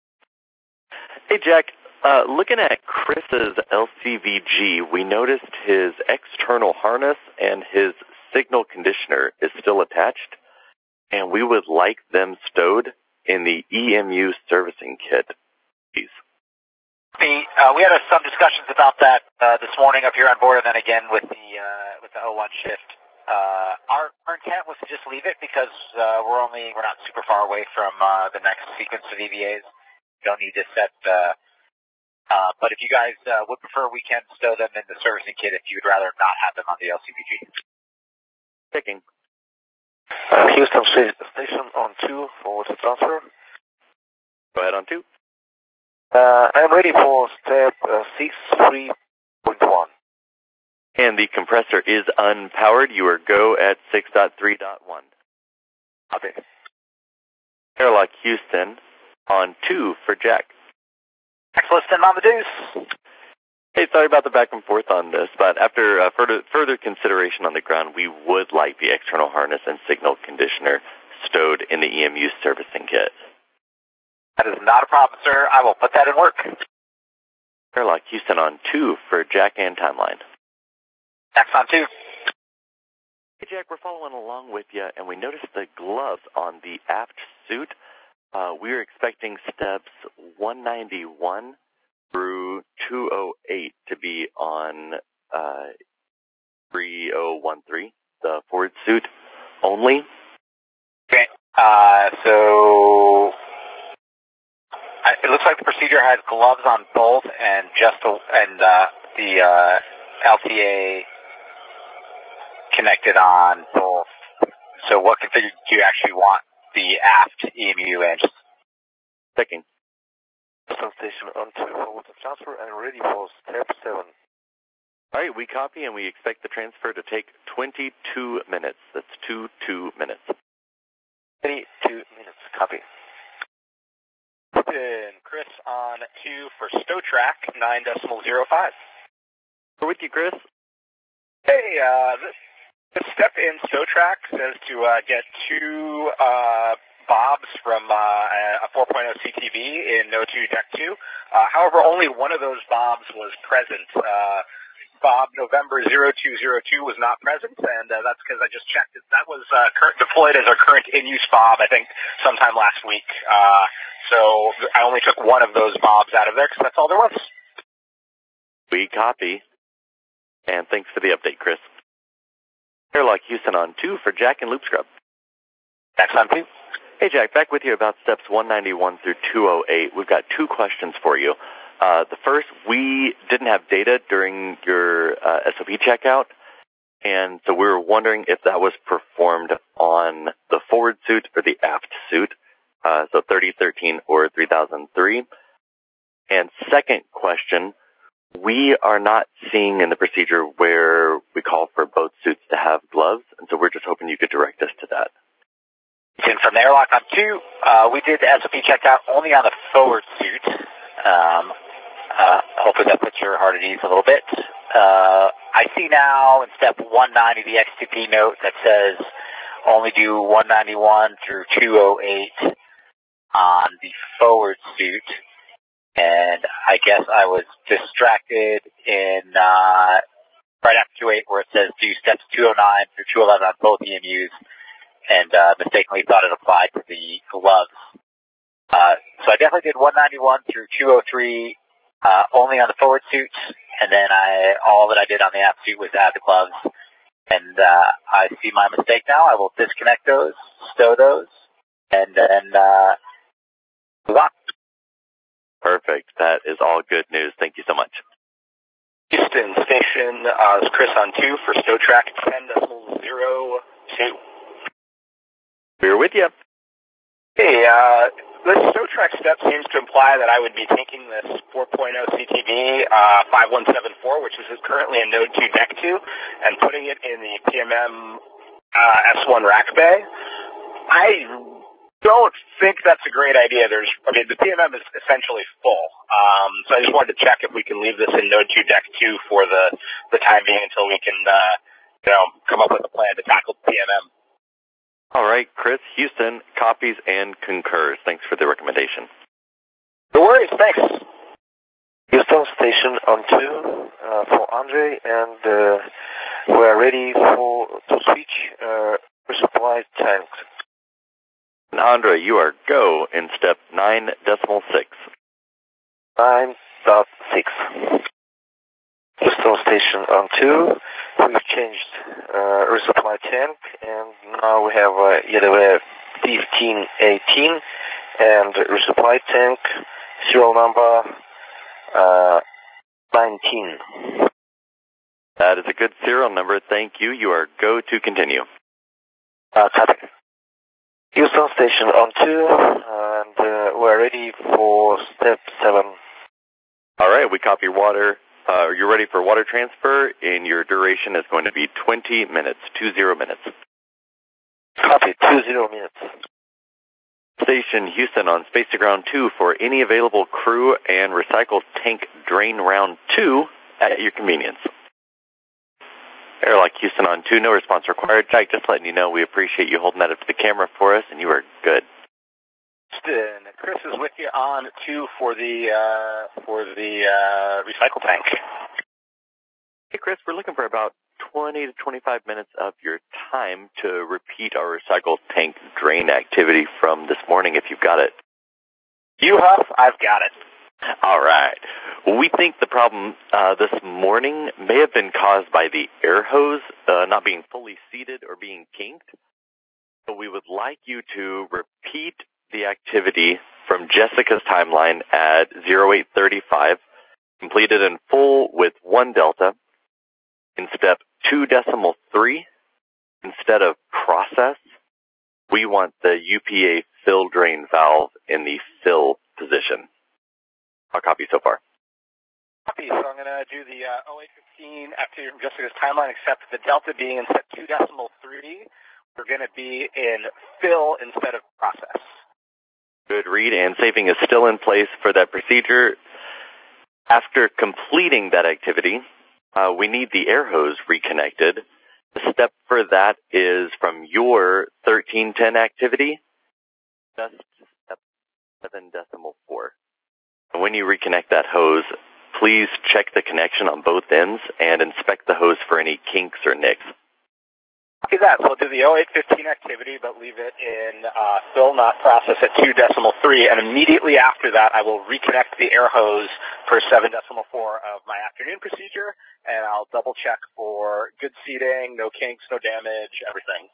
Hey, Jack. Uh, looking at Chris's L C V G, we noticed his external harness and his signal conditioner is still attached, and we would like them stowed in the E M U servicing kit, please.
The, uh, we had uh, some discussions about that uh, this morning up here on board, and then again with the uh, with the O one shift. Uh, our, our intent was to just leave it because uh, we're only we're not super far away from uh, the next sequence of E V As. We don't need to set. Uh, uh, but if you guys uh, would prefer, we can stow them in the servicing kit if you'd rather not have them on the L C V G.
Checking.
Uh, Houston station on two for water transfer.
Go ahead on two.
Uh, I'm ready for step uh, six three point one.
And the compressor is unpowered. You are go at six point three point one.
Copy.
Airlock Houston on two for Jack.
Excellent, on the deuce.
Hey, sorry about the back and forth on this, but after uh, further, further consideration on the ground, we would like the external harness and signal conditioner stowed in the E M U servicing kit.
That is not a problem, sir. I will put that in work.
Airlock Houston on two for Jack and timeline.
Jack's on two.
Hey, Jack, we're following along with you, and we noticed the gloves on the aft suit. Uh, we are expecting steps one ninety-one through two oh eight to be on uh, three oh one three, the forward suit only.
Okay, uh, so I, it looks like the procedure has gloves on both and just a, and uh, the uh, L T A connected on both. So what configuration do you actually want the aft E M U in?
Checking.
Houston station on two for water transfer and ready for step seven.
All right, we copy and we expect the transfer to take twenty-two minutes. That's two, two minutes.
twenty-two minutes, copy.
Then Chris on two for StowTrack, nine decimal zero five.
We're with you, Chris.
Hey, uh, this, this step in StowTrack says to uh, get two uh, bobs from uh, a four point oh C T V in No two Deck two. Uh, however, only one of those bobs was present. Uh, Bob November zero two zero two was not present, and uh, that's because I just checked it. That was uh, current, deployed as our current in-use bob, I think, sometime last week. Uh, so I only took one of those bobs out of there because that's all there was.
We copy. And thanks for the update, Chris. Airlock Houston on two for Jack and Loop Scrub.
Jack's on two.
Hey, Jack, back with you about steps one ninety-one through two oh eight. We've got two questions for you. Uh, the first, we didn't have data during your uh, S O P checkout, and so we were wondering if that was performed on the forward suit or the aft suit, uh, so thirty thirteen or three thousand three. And second question, we are not seeing in the procedure where we call for both suits to have gloves, and so we're just hoping you could direct us to that.
And from the airlock on two, uh, we did the S O P checkout only on the forward suit. Um, uh, hopefully that puts your heart at ease a little bit. Uh, I see now in step one ninety the X T P note that says only do one ninety-one through two oh eight on the forward suit. And I guess I was distracted in uh, right after two oh eight where it says do steps two oh nine through two eleven on both E M Us, and uh, mistakenly thought it applied to the gloves. Uh, so I definitely did one ninety-one through two oh three uh, only on the forward suit, and then I all that I did on the aft suit was add the gloves. And uh, I see my mistake now. I will disconnect those, stow those, and then uh, move on.
Perfect. That is all good news. Thank you so much.
Houston station, uh, is Chris on two for StowTrack, ten decimal zero two.
We're with you.
Hey, uh, this StowTrack step seems to imply that I would be taking this four point oh C T V uh, five one seven four, which is currently in Node two Deck two, and putting it in the P M M uh, S one rack bay. I don't think that's a great idea. There's, I mean, the P M M is essentially full. Um, so I just wanted to check if we can leave this in Node two Deck two for the, the time being until we can, uh, you know, come up with a plan to tackle P M M.
All right, Chris, Houston copies and concurs. Thanks for the recommendation.
No worries, thanks.
Houston station on two uh, for Andre, and uh, we're ready for to switch uh, resupply tanks.
And Andre, you are go in step nine decimal six.
nine dot six. Houston station on two. We've changed uh, resupply tank, and now we have uh, E W fifteen eighteen and resupply tank serial number uh, nineteen.
That is a good serial number. Thank you. You are go to continue.
Uh, copy. Houston station on two, and uh, we're ready for step seven.
All right, we copy water. Uh, you're ready for water transfer, and your duration is going to be twenty minutes, two zero minutes.
Copy, two zero minutes.
Station Houston on Space to Ground two for any available crew and recycle tank drain round two at your convenience. Airlock Houston on two, no response required. Jack, just letting you know we appreciate you holding that up to the camera for us, and you are good.
Houston, Chris is with you on two for the uh, for the uh, recycle tank.
Hey, Chris, we're looking for about twenty to twenty-five minutes of your time to repeat our recycle tank drain activity from this morning, if you've got it.
You, Huff? I've got it.
All right. We think the problem uh, this morning may have been caused by the air hose uh, not being fully seated or being kinked. So we would like you to repeat the activity from Jessica's timeline at zero eight thirty-five, completed in full with one delta. In step two decimal three, instead of process, we want the U P A fill drain valve in the fill position. I'll copy so far.
Copy. So I'm going to do the uh, oh eight fifteen after Jessica's timeline, except the delta being in step two decimal three, we're going to be in fill instead of process.
Good read, and saving is still in place for that procedure. After completing that activity, uh, we need the air hose reconnected. The step for that is from your thirteen ten activity, just step seven decimal four. And when you reconnect that hose, please check the connection on both ends and inspect the hose for any kinks or nicks.
Copy that. So we'll do the oh eight fifteen activity, but leave it in uh, fill, not process at two decimal three, and immediately after that, I will reconnect the air hose for seven decimal four of my afternoon procedure, and I'll double check for good seating, no kinks, no damage, everything.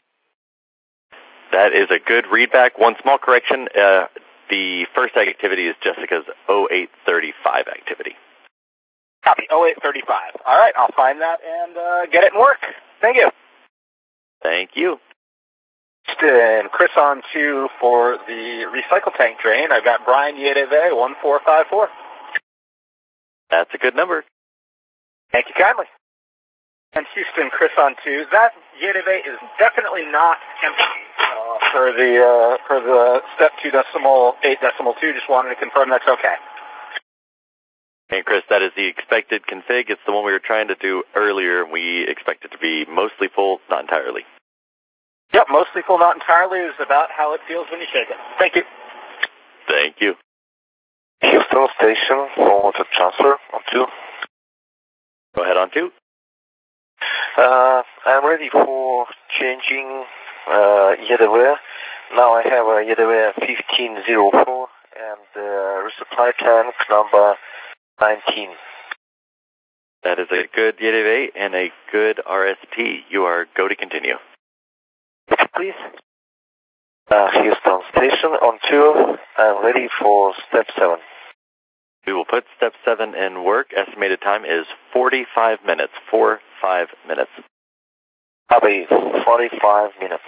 That is a good readback. One small correction. Uh, the first activity is Jessica's oh eight thirty-five activity.
Copy, oh eight thirty-five. All right, I'll find that and uh, get it in work. Thank you.
Thank you.
And Chris on two for the recycle tank drain. I've got Brian Yedeve, one four five four.
That's a good number.
Thank you kindly. And Houston, Chris on two. That Yedeve is definitely not empty uh, for the uh, for the step two decimal eight decimal two. Just wanted to confirm that's okay.
And Chris, that is the expected config. It's the one we were trying to do earlier. We expect it to be mostly full, not entirely.
Yep, mostly full, not entirely is about how it feels when you shake it. Thank you.
Thank you.
Houston station, forward to transfer on two.
Go ahead on two.
Uh, I'm ready for changing uh, Yedeve. Now I have a Yedeve fifteen oh four and uh, resupply tank number nineteen.
That is a good Yedeve and a good R S T. You are go to continue.
Please. Uh, Houston station on two. I'm ready for step seven.
We will put step seven in work. Estimated time is forty-five minutes. Four, five minutes.
Copy, forty-five minutes.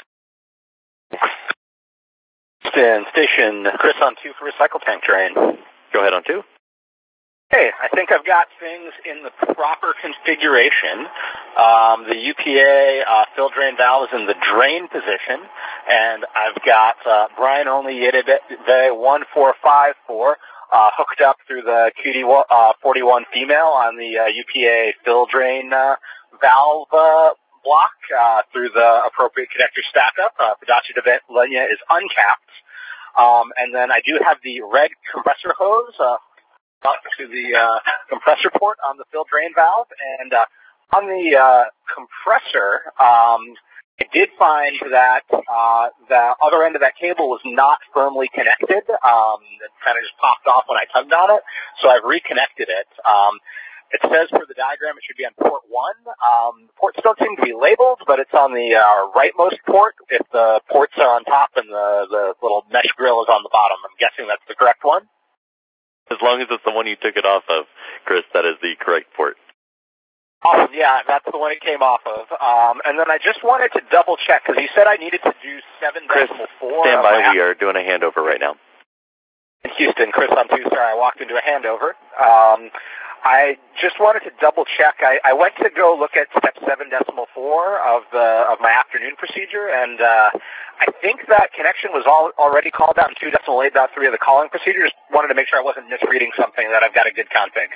Houston station, Chris on two for recycle tank drain.
Go ahead on two.
Hey, I think I've got things in the proper configuration. Um, the U P A uh, fill drain valve is in the drain position, and I've got uh, Brian only Yedeve one four five four uh, hooked up through the Q D forty-one female on the uh, U P A fill drain uh, valve uh, block uh, through the appropriate connector stack up. Uh, Fadachi Lenya is uncapped. Um, and then I do have the red compressor hose uh, up to the uh, compressor port on the fill drain valve, and uh, on the uh, compressor, um, I did find that uh, the other end of that cable was not firmly connected. Um, it kind of just popped off when I tugged on it, so I've reconnected it. Um, it says for the diagram it should be on port one. Um, the ports don't seem to be labeled, but it's on the uh, rightmost port if the ports are on top and the, the little mesh grill is on the bottom. I'm guessing that's the correct one.
As long as it's the one you took it off of, Chris, that is the correct port.
Awesome, yeah, that's the one it came off of. Um, and then I just wanted to double check, because you said I needed to do seven
Chris,
decimal four.
stand by, we are doing a handover right now.
In Houston, Chris on two, sorry, I walked into a handover. Um, I just wanted to double check. I, I went to go look at step seven decimal four of the of my afternoon procedure, and uh, I think that connection was all, already called out in two decimal eight dot three of the calling procedure. Just wanted to make sure I wasn't misreading something, that I've got a good config.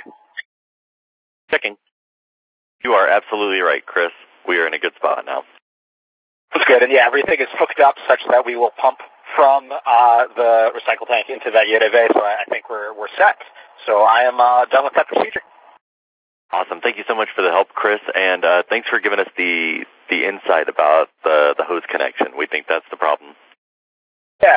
Checking. You are absolutely right, Chris. We are in a good spot now.
That's good, and yeah, everything is hooked up such that we will pump from uh, the recycle tank into that Yedeve, so I, I think we're we're set. So I am uh, done with that procedure.
Awesome. Thank you so much for the help, Chris, and uh, thanks for giving us the the insight about the, the hose connection. We think that's the problem.
Yeah,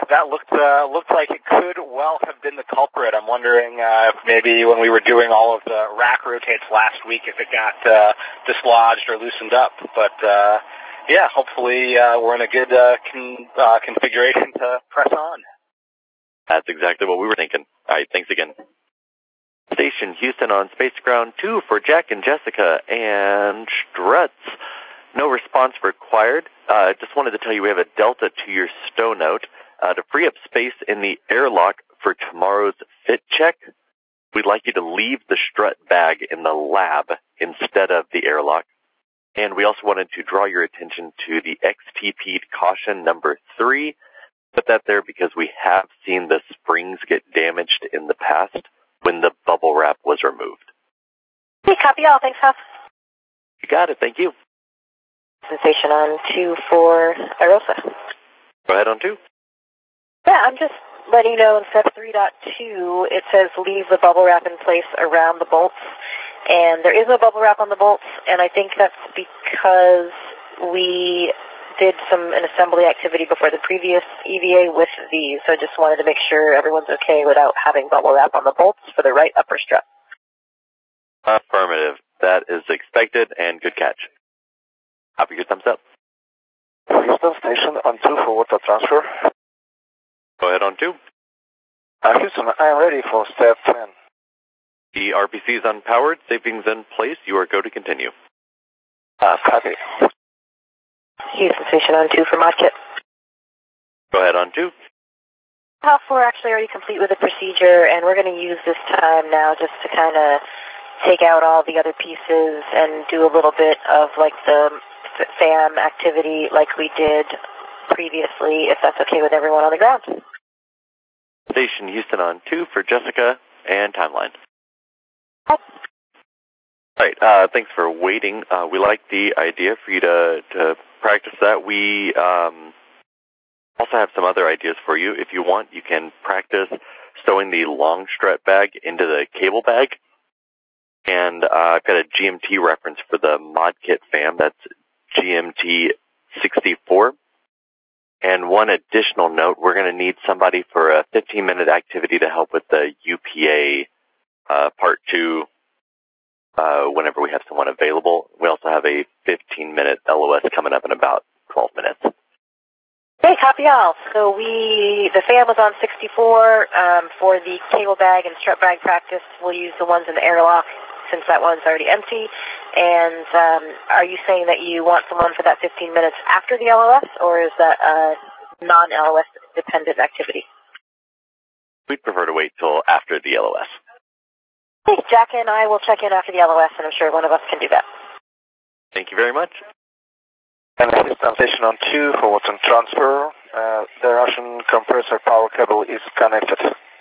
Yeah, that looked uh, looked like it could well have been the culprit. I'm wondering uh, if maybe when we were doing all of the rack rotates last week, if it got uh, dislodged or loosened up. But uh, yeah, hopefully uh, we're in a good uh, con- uh, configuration to press on.
That's exactly what we were thinking. All right, thanks again. Station Houston on Space Ground two for Jack and Jessica and Struts. No response required. Uh, just wanted to tell you we have a Delta to your stow note. Uh, to free up space in the airlock for tomorrow's fit check, we'd like you to leave the strut bag in the lab instead of the airlock. And we also wanted to draw your attention to the X T P'd caution number three. Put that there because we have seen the springs get damaged in the past when the bubble wrap was removed.
Hey, copy all. Thanks, Huff.
You got it. Thank you.
Sensation on two for Arosa.
Go ahead on two.
Yeah, I'm just letting you know in step three point two, it says leave the bubble wrap in place around the bolts. And there is no bubble wrap on the bolts, and I think that's because we did some an assembly activity before the previous E V A with these, so I just wanted to make sure everyone's okay without having bubble wrap on the bolts for the right upper strut.
Affirmative. That is expected, and good catch. Copy your thumbs up.
Houston Station on two for water transfer.
Go ahead on two.
Uh, Houston, I am ready for step ten.
The R P C is unpowered. Savings in place. You are go to continue.
Uh, copy.
Houston Station on two for Modkit.
Go ahead on two.
Huff, we're actually already complete with the procedure, and we're going to use this time now just to kind of take out all the other pieces and do a little bit of like the FAM activity like we did previously, if that's okay with everyone on the ground.
Station Houston on two for Jessica and timeline.
Hi.
All right, uh, thanks for waiting. Uh, we like the idea for you to, to practice that. We um, also have some other ideas for you. If you want, you can practice stowing the long strut bag into the cable bag. And uh, I've got a G M T reference for the Modkit FAM. That's G M T sixty-four. And one additional note, we're going to need somebody for a fifteen-minute activity to help with the U P A uh, Part two uh, whenever we have someone available. We also have a fifteen-minute L O S coming up in about twelve minutes.
Hey, copy all. So we, the FAM was on sixty-four. Um, for the cable bag and strut bag practice, we'll use the ones in the airlock since that one's already empty. And um, are you saying that you want someone for that fifteen minutes after the L O S, or is that a non-L O S dependent activity?
We'd prefer to wait till after the L O S.
Hey, Jack and I will check in after the L O S, and I'm sure one of us can do that.
Thank you very much.
And Houston Station on two for water transfer. Uh, the Russian compressor power cable is connected.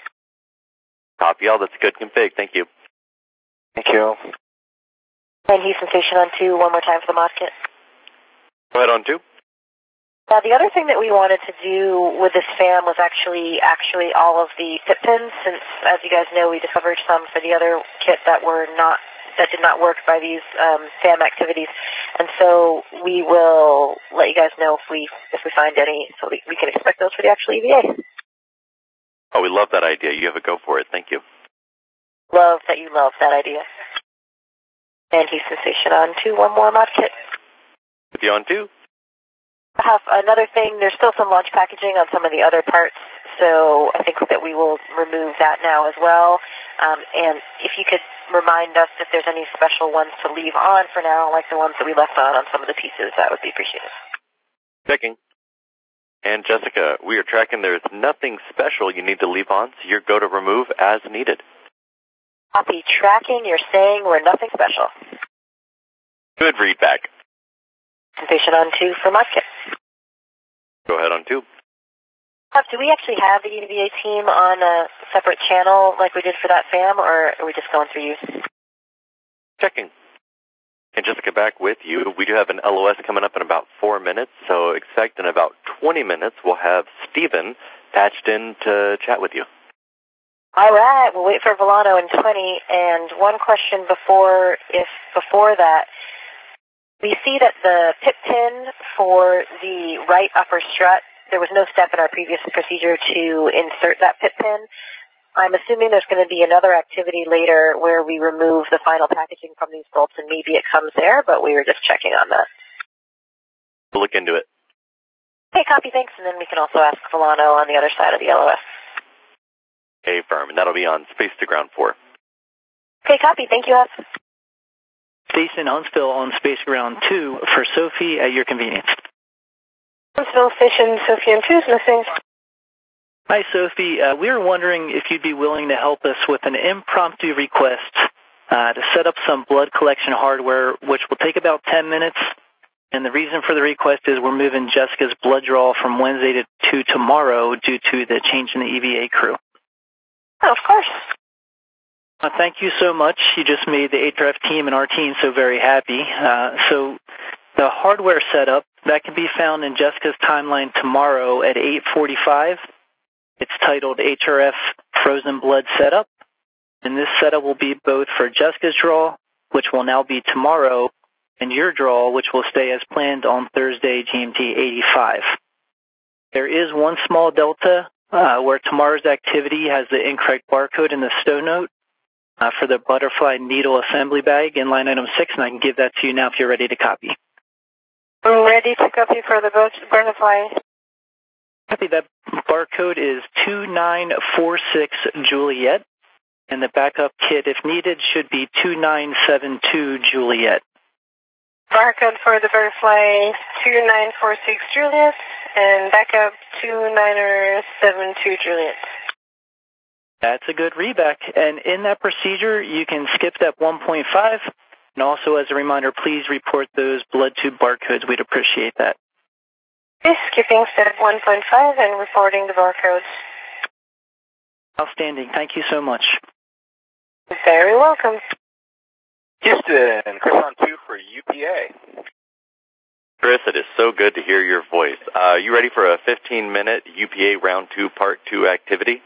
Copy all. That's a good config. Thank you.
Thank you.
And Houston Station on two, one more time for the Modkit.
Go ahead on two.
Now, the other thing that we wanted to do with this FAM was actually actually all of the pit pins, since, as you guys know, we discovered some for the other kit that were not that did not work by these um, FAM activities, and so we will let you guys know if we if we find any, so we, we can expect those for the actual E V A.
Oh, we love that idea. You have a go for it. Thank you.
Love that you love that idea. And Houston Station on two, one more Modkit.
With you on two.
I have another thing. There's still some launch packaging on some of the other parts, so I think that we will remove that now as well. Um, and if you could remind us if there's any special ones to leave on for now, like the ones that we left on on some of the pieces, that would be appreciated.
Checking. And Jessica, we are tracking. There's nothing special you need to leave on, so you're go to remove as needed.
Copy tracking. You're saying we're nothing special.
Good read back.
Station on two for Modkit.
Go ahead on two.
Uh, do we actually have the E V A team on a separate channel like we did for that FAM, or are we just going through you?
Checking. And Jessica, back with you. We do have an L O S coming up in about four minutes, so expect in about twenty minutes we'll have Stephen patched in to chat with you.
All right, we'll wait for Volano in twenty. And one question before, if before that, we see that the pit pin for the right upper strut there was no step in our previous procedure to insert that pit pin. I'm assuming there's going to be another activity later where we remove the final packaging from these bolts, and maybe it comes there, but we were just checking on that.
We'll look into it.
Okay, copy, thanks, and then we can also ask Volano on the other side of the L O S.
Okay, firm, and that'll be on Space to Ground four.
Okay, copy, thank you, F.
Station Huntsville on Space Ground two for Sophie at your convenience.
Huntsville Station, Sophie M two is missing.
Hi, Sophie. Uh, we were wondering if you'd be willing to help us with an impromptu request uh, to set up some blood collection hardware, which will take about ten minutes. And the reason for the request is we're moving Jessica's blood draw from Wednesday to, to tomorrow due to the change in the E V A crew.
Oh, of course.
Uh, thank you so much. You just made the H R F team and our team so very happy. Uh, so the hardware setup, that can be found in Jessica's timeline tomorrow at eight forty-five. It's titled H R F Frozen Blood Setup. And this setup will be both for Jessica's draw, which will now be tomorrow, and your draw, which will stay as planned on Thursday, G M T eighty-five. There is one small delta uh, where tomorrow's activity has the incorrect barcode in the stow note uh, for the butterfly needle assembly bag in line item six, and I can give that to you now if you're ready to copy.
I'm ready to copy for the butterfly.
Copy. That barcode is two nine four six Juliet, and the backup kit, if needed, should be two nine seven two Juliet.
Barcode for the butterfly two nine four six Juliet, and backup two nine seven two Juliet.
That's a good readback. And in that procedure, you can skip step one point five. And also, as a reminder, please report those blood tube barcodes. We'd appreciate that.
Okay, skipping step one point five and reporting the barcodes.
Outstanding. Thank you so much.
Very welcome.
Houston, Chris on two for U P A.
Chris, it is so good to hear your voice. Uh, you ready for a fifteen minute U P A round two, part two activity?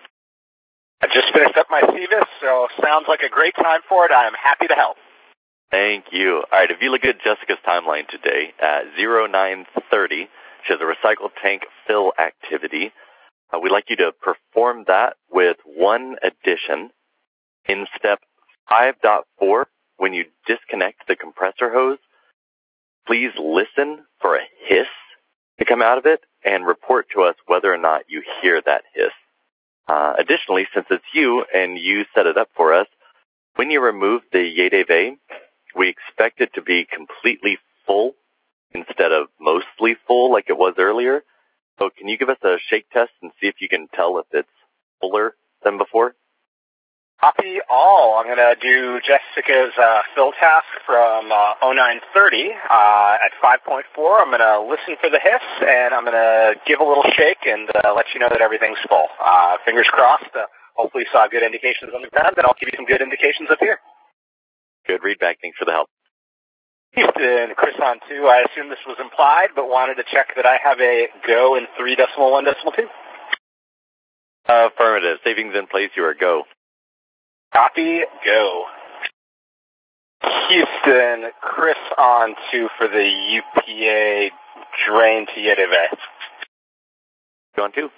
I just finished up my C V I S, so sounds like a great time for it. I am happy to help.
Thank you. All right, if you look at Jessica's timeline today at oh nine thirty, she has a recycle tank fill activity. Uh, we'd like you to perform that with one addition. In step five point four, when you disconnect the compressor hose, please listen for a hiss to come out of it and report to us whether or not you hear that hiss. Uh, additionally, since it's you and you set it up for us, when you remove the Yedeve, we expect it to be completely full instead of mostly full like it was earlier. So can you give us a shake test and see if you can tell if it's fuller than before?
Copy all. I'm going to do Jessica's uh, fill task from uh, oh nine thirty uh, at five point four. I'm going to listen for the hiss, and I'm going to give a little shake and uh, let you know that everything's full. Uh, fingers crossed. Uh, hopefully you saw good indications on the ground, and I'll give you some good indications up here.
Good readback. Thanks for the help.
Houston, Chris on two. I assume this was implied, but wanted to check that I have a go in three decimal one decimal two.
Affirmative. Savings in place. You are go.
Copy, go. Houston, Chris on two for the U P A drain to Yedeve.
Go on two.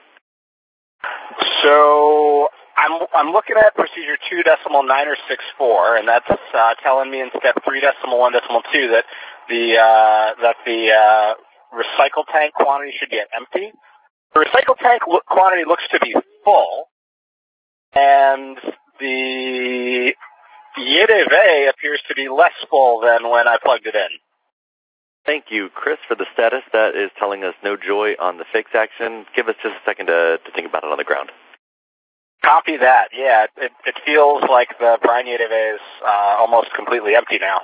So I'm I'm looking at procedure two decimal nine or six four, and that's uh, telling me in step three decimal one decimal two that the uh, that the uh, recycle tank quantity should get empty. The recycle tank lo- quantity looks to be full, and the Yedeve appears to be less full than when I plugged it in.
Thank you, Chris, for the status. That is telling us no joy on the fix action. Give us just a second to, to think about it on the ground.
Copy that. Yeah, it, it feels like the brine Yedeve is uh, almost completely empty now.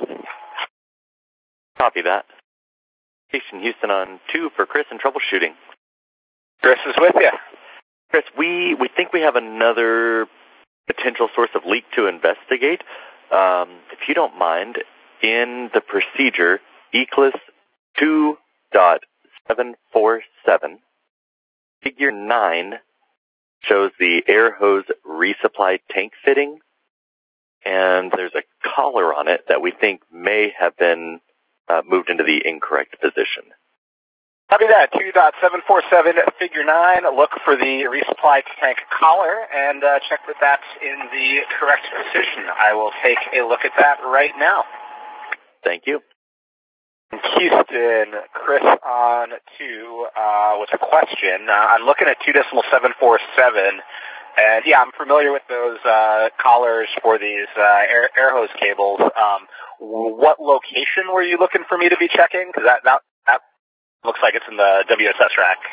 Copy that. Station Houston on two for Chris and troubleshooting.
Chris is with you.
Chris, we, we think we have another potential source of leak to investigate. Um, if you don't mind, in the procedure, E C L I S two point seven four seven, figure nine shows the air hose resupply tank fitting, and there's a collar on it that we think may have been uh, moved into the incorrect position.
Copy that. two point seven four seven figure nine. Look for the resupply tank collar and uh, check that that's in the correct position. I will take a look at that right now.
Thank you.
Houston, Chris on two uh, with a question. Uh, I'm looking at two decimal seven four seven, and yeah, I'm familiar with those uh, collars for these uh, air, air hose cables. Um, what location were you looking for me to be checking? Because that, that that looks like it's in the W S S rack.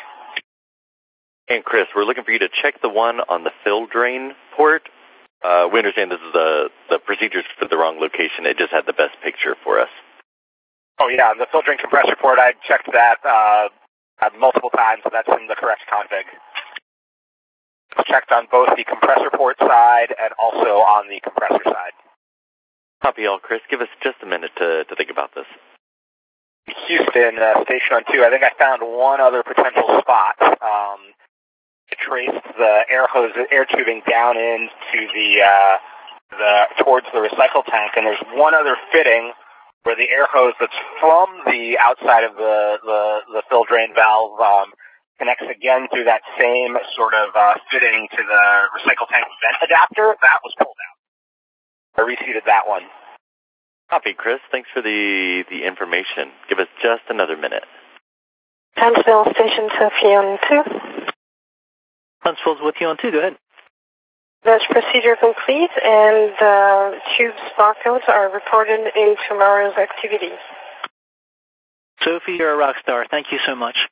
And Chris, we're looking for you to check the one on the fill drain port. Uh, we understand this is the the procedures for the wrong location. It just had the best picture for us.
Oh yeah, the fill drain compressor port, I checked that uh, multiple times, so that's in the correct config. Checked on both the compressor port side and also on the compressor side.
Copy all, Chris. Give us just a minute to, to think about this.
Houston, uh, station on two, I think I found one other potential spot. Um, I traced the air hose, air tubing down into the, uh, the towards the recycle tank, and there's one other fitting where the air hose that's from the outside of the, the, the fill drain valve um, connects again through that same sort of uh, fitting to the recycle tank vent adapter. That was pulled out. I reseated that one.
Copy, Chris. Thanks for the, the information. Give us just another minute.
Huntsville, station Sophie on two.
Huntsville's with you on two. Go ahead.
That's procedure complete, and uh, tubes barcodes are reported in tomorrow's activities.
Sophie, you're a rock star. Thank you so much.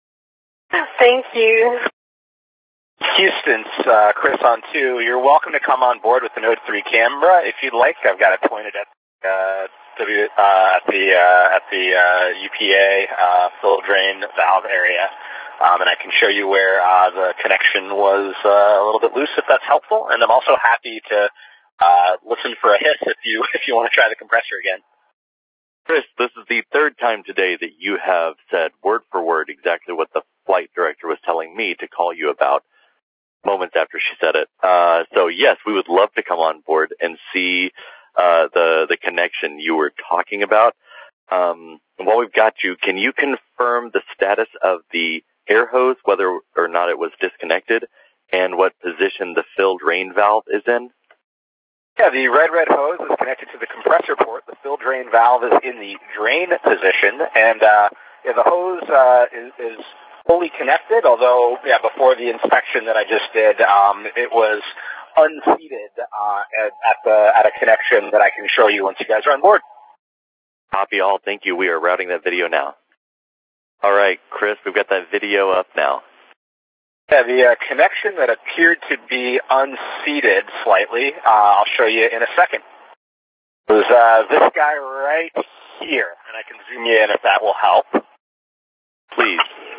Thank you.
Houston's uh, Chris on two. You're welcome to come on board with the Node three camera if you'd like. I've got it pointed at uh, w, uh, at the uh, at the uh, U P A uh, fill drain valve area. Um, and I can show you where uh, the connection was uh, a little bit loose, if that's helpful. And I'm also happy to uh, listen for a hiss if you if you want to try the compressor again.
Chris, this is the third time today that you have said word for word exactly what the flight director was telling me to call you about moments after she said it. Uh, so yes, we would love to come on board and see uh, the the connection you were talking about. Um, and while we've got you, can you confirm the status of the air hose, whether or not it was disconnected, and what position the fill drain valve is in?
Yeah, the red, red hose is connected to the compressor port. The fill drain valve is in the drain position, and uh, yeah, the hose uh, is, is fully connected, although yeah, before the inspection that I just did, um, it was unseated uh, at, at, the, at a connection that I can show you once you guys are on board.
Copy all. Thank you. We are routing that video now. All right, Chris, we've got that video up now.
Yeah, the uh, connection that appeared to be unseated slightly, uh, I'll show you in a second. It was uh, this guy right here, and I can zoom you in if that will help.
Please.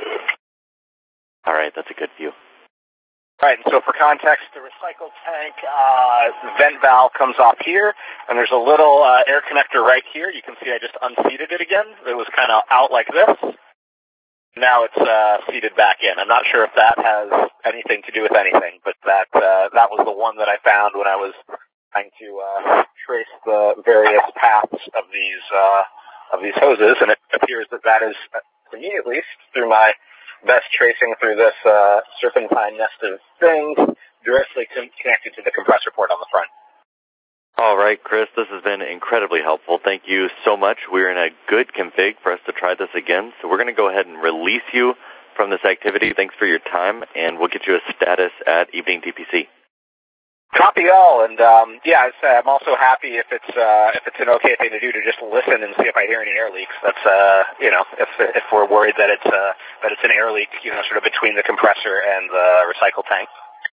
All right, that's a good view.
All right, and so for context, the recycle tank uh, vent valve comes off here, and there's a little uh, air connector right here. You can see I just unseated it again. It was kind of out like this. Now it's uh, seated back in. I'm not sure if that has anything to do with anything, but that uh, that was the one that I found when I was trying to uh, trace the various paths of these uh, of these hoses, and it appears that that is, to me at least, through my best tracing through this uh, serpentine nest of things, directly connected to the compressor port on the front.
All right, Chris, this has been incredibly helpful. Thank you so much. We're in a good config for us to try this again, so we're going to go ahead and release you from this activity. Thanks for your time, and we'll get you a status at Evening D P C.
Copy all, and um, yeah, I'm also happy if it's uh, if it's an okay thing to do to just listen and see if I hear any air leaks. That's uh, you know, if if we're worried that it's uh, that it's an air leak, you know, sort of between the compressor and the recycle tank.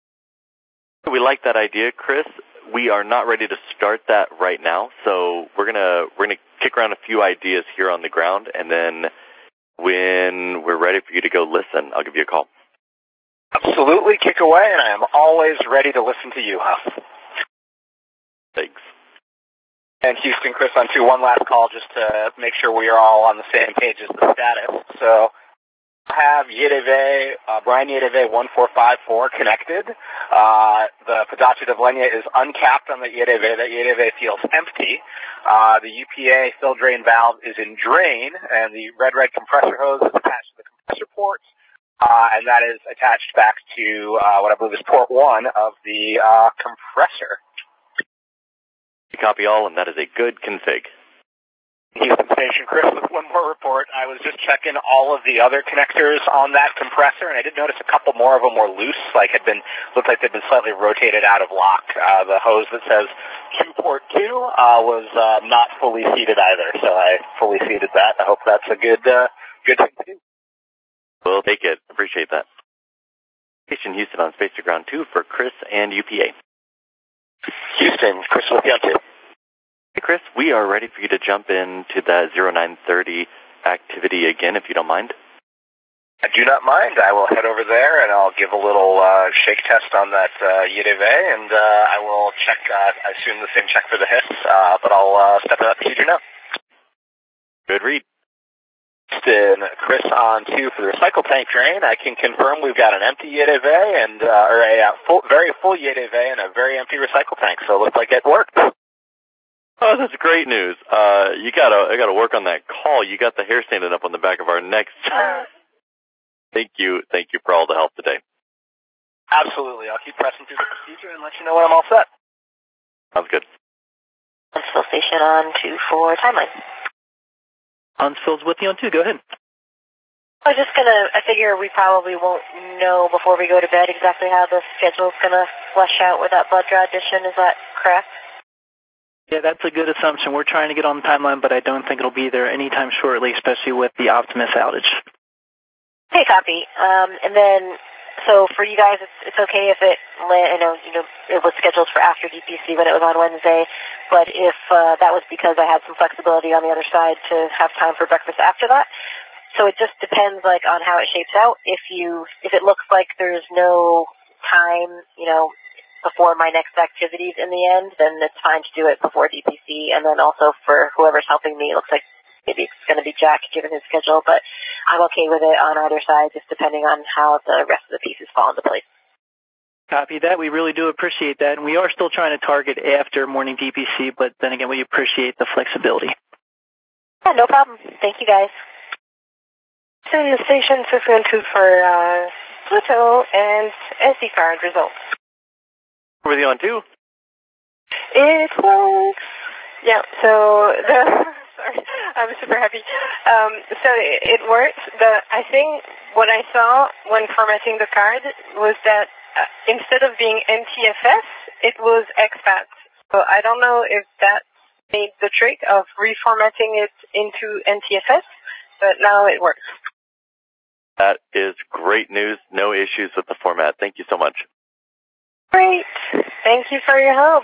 We like that idea, Chris. We are not ready to start that right now, so we're gonna we're gonna kick around a few ideas here on the ground, and then when we're ready for you to go listen, I'll give you a call.
Absolutely, kick away, and I am always ready to listen to you, Huff.
Thanks.
And Houston, Chris on two, one last call just to make sure we are all on the same page as the status. So I have Yedeve, uh, Brian Yedeve one four five four connected. Uh, the Podacha Davlenia is uncapped on the Yedeve. That Yedeve feels empty. Uh, the U P A fill drain valve is in drain, and the red, red compressor hose is attached to the compressor. port, uh, and that is attached back to uh, what I believe is port one of the uh, compressor.
Copy all, and that is a good config.
Houston Station, Chris, with one more report. I was just checking all of the other connectors on that compressor, and I did notice a couple more of them were loose, like had been, looked like they'd been slightly rotated out of lock. Uh, the hose that says Q port two uh, was uh, not fully seated either, so I fully seated that. I hope that's a good, uh, good thing to do.
We'll take it. Appreciate that. Station Houston on Space to Ground two for Chris and U P A.
Houston, Chris with you on two.
Hey, Chris, we are ready for you to jump into that zero nine thirty activity again, if you don't mind.
I do not mind. I will head over there, and I'll give a little uh, shake test on that uh, Y D V, and uh, I will check, uh, I assume the same check for the H I S, uh, but I'll uh, step in that procedure now.
Good read.
Houston, Chris on two for the recycle tank drain. I can confirm we've got an empty Y D V, and, uh, or a uh, full, very full Y D V and a very empty recycle tank, so it looks like it worked.
Oh, that's great news. Uh, you gotta, I gotta work on that call. You got the hair standing up on the back of our necks. Thank you, thank you for all the help today.
Absolutely. I'll keep pressing through the procedure and let you know when I'm all set.
Sounds good.
Huntsville Station on two for timeline.
Huntsville's with you on two. Go ahead.
I was just gonna, I figure we probably won't know before we go to bed exactly how the schedule's gonna flesh out with that blood draw addition. Is that correct?
Yeah, that's a good assumption. We're trying to get on the timeline, but I don't think it'll be there anytime shortly, especially with the Optimus outage.
Okay, copy. Um, and then, so for you guys, it's, it's okay if it, I know, you know, it was scheduled for after D P C when it was on Wednesday, but if uh, that was because I had some flexibility on the other side to have time for breakfast after that. So it just depends, like, on how it shapes out. If you, if it looks like there's no time, you know, before my next activities in the end, then it's fine to do it before D P C. And then also for whoever's helping me, it looks like maybe it's going to be Jack given his schedule, but I'm okay with it on either side, just depending on how the rest of the pieces fall into place.
Copy that. We really do appreciate that. And we are still trying to target after morning D P C, but then again, we appreciate the flexibility.
Yeah, no problem. Thank you, guys.
Station Station two for uh, Pluto and S D card results.
Were they on two?
It works. Yeah, so the... Sorry, I'm super happy. Um, so it, it works. The, I think what I saw when formatting the card was that uh, instead of being N T F S, it was expat. So I don't know if that made the trick of reformatting it into N T F S, but now it works.
That is great news. No issues with the format. Thank you so much.
Great. Thank you for your help.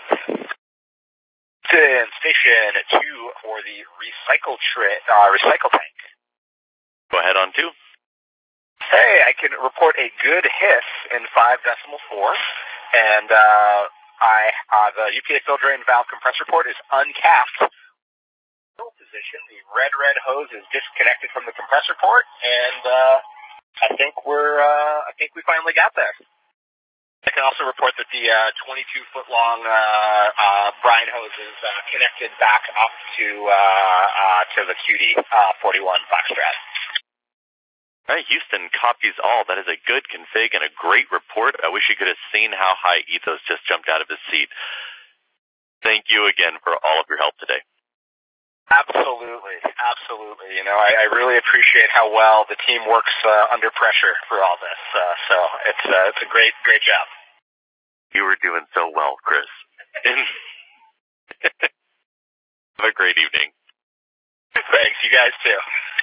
Station two for the recycle tri- uh, recycle tank.
Go ahead on two.
Hey, I can report a good hiss in five decimal four, and uh, I uh, the U P A fill drain valve compressor port is uncapped. Fill position, the red red hose is disconnected from the compressor port, and uh, I think we're uh, I think we finally got there. I can also report that the uh, twenty-two foot long uh, uh, brine hose is uh, connected back up to uh, uh, to the Q D uh, forty-one Foxtrot.
All right, Houston copies all. That is a good config and a great report. I wish you could have seen how high Ethos just jumped out of his seat. Thank you again for all of your help today.
Absolutely, absolutely. You know, I, I really appreciate how well the team works uh, under pressure for all this. Uh, so it's uh, it's a great, great job.
You were doing so well, Chris. Have a great evening.
Thanks, you guys too.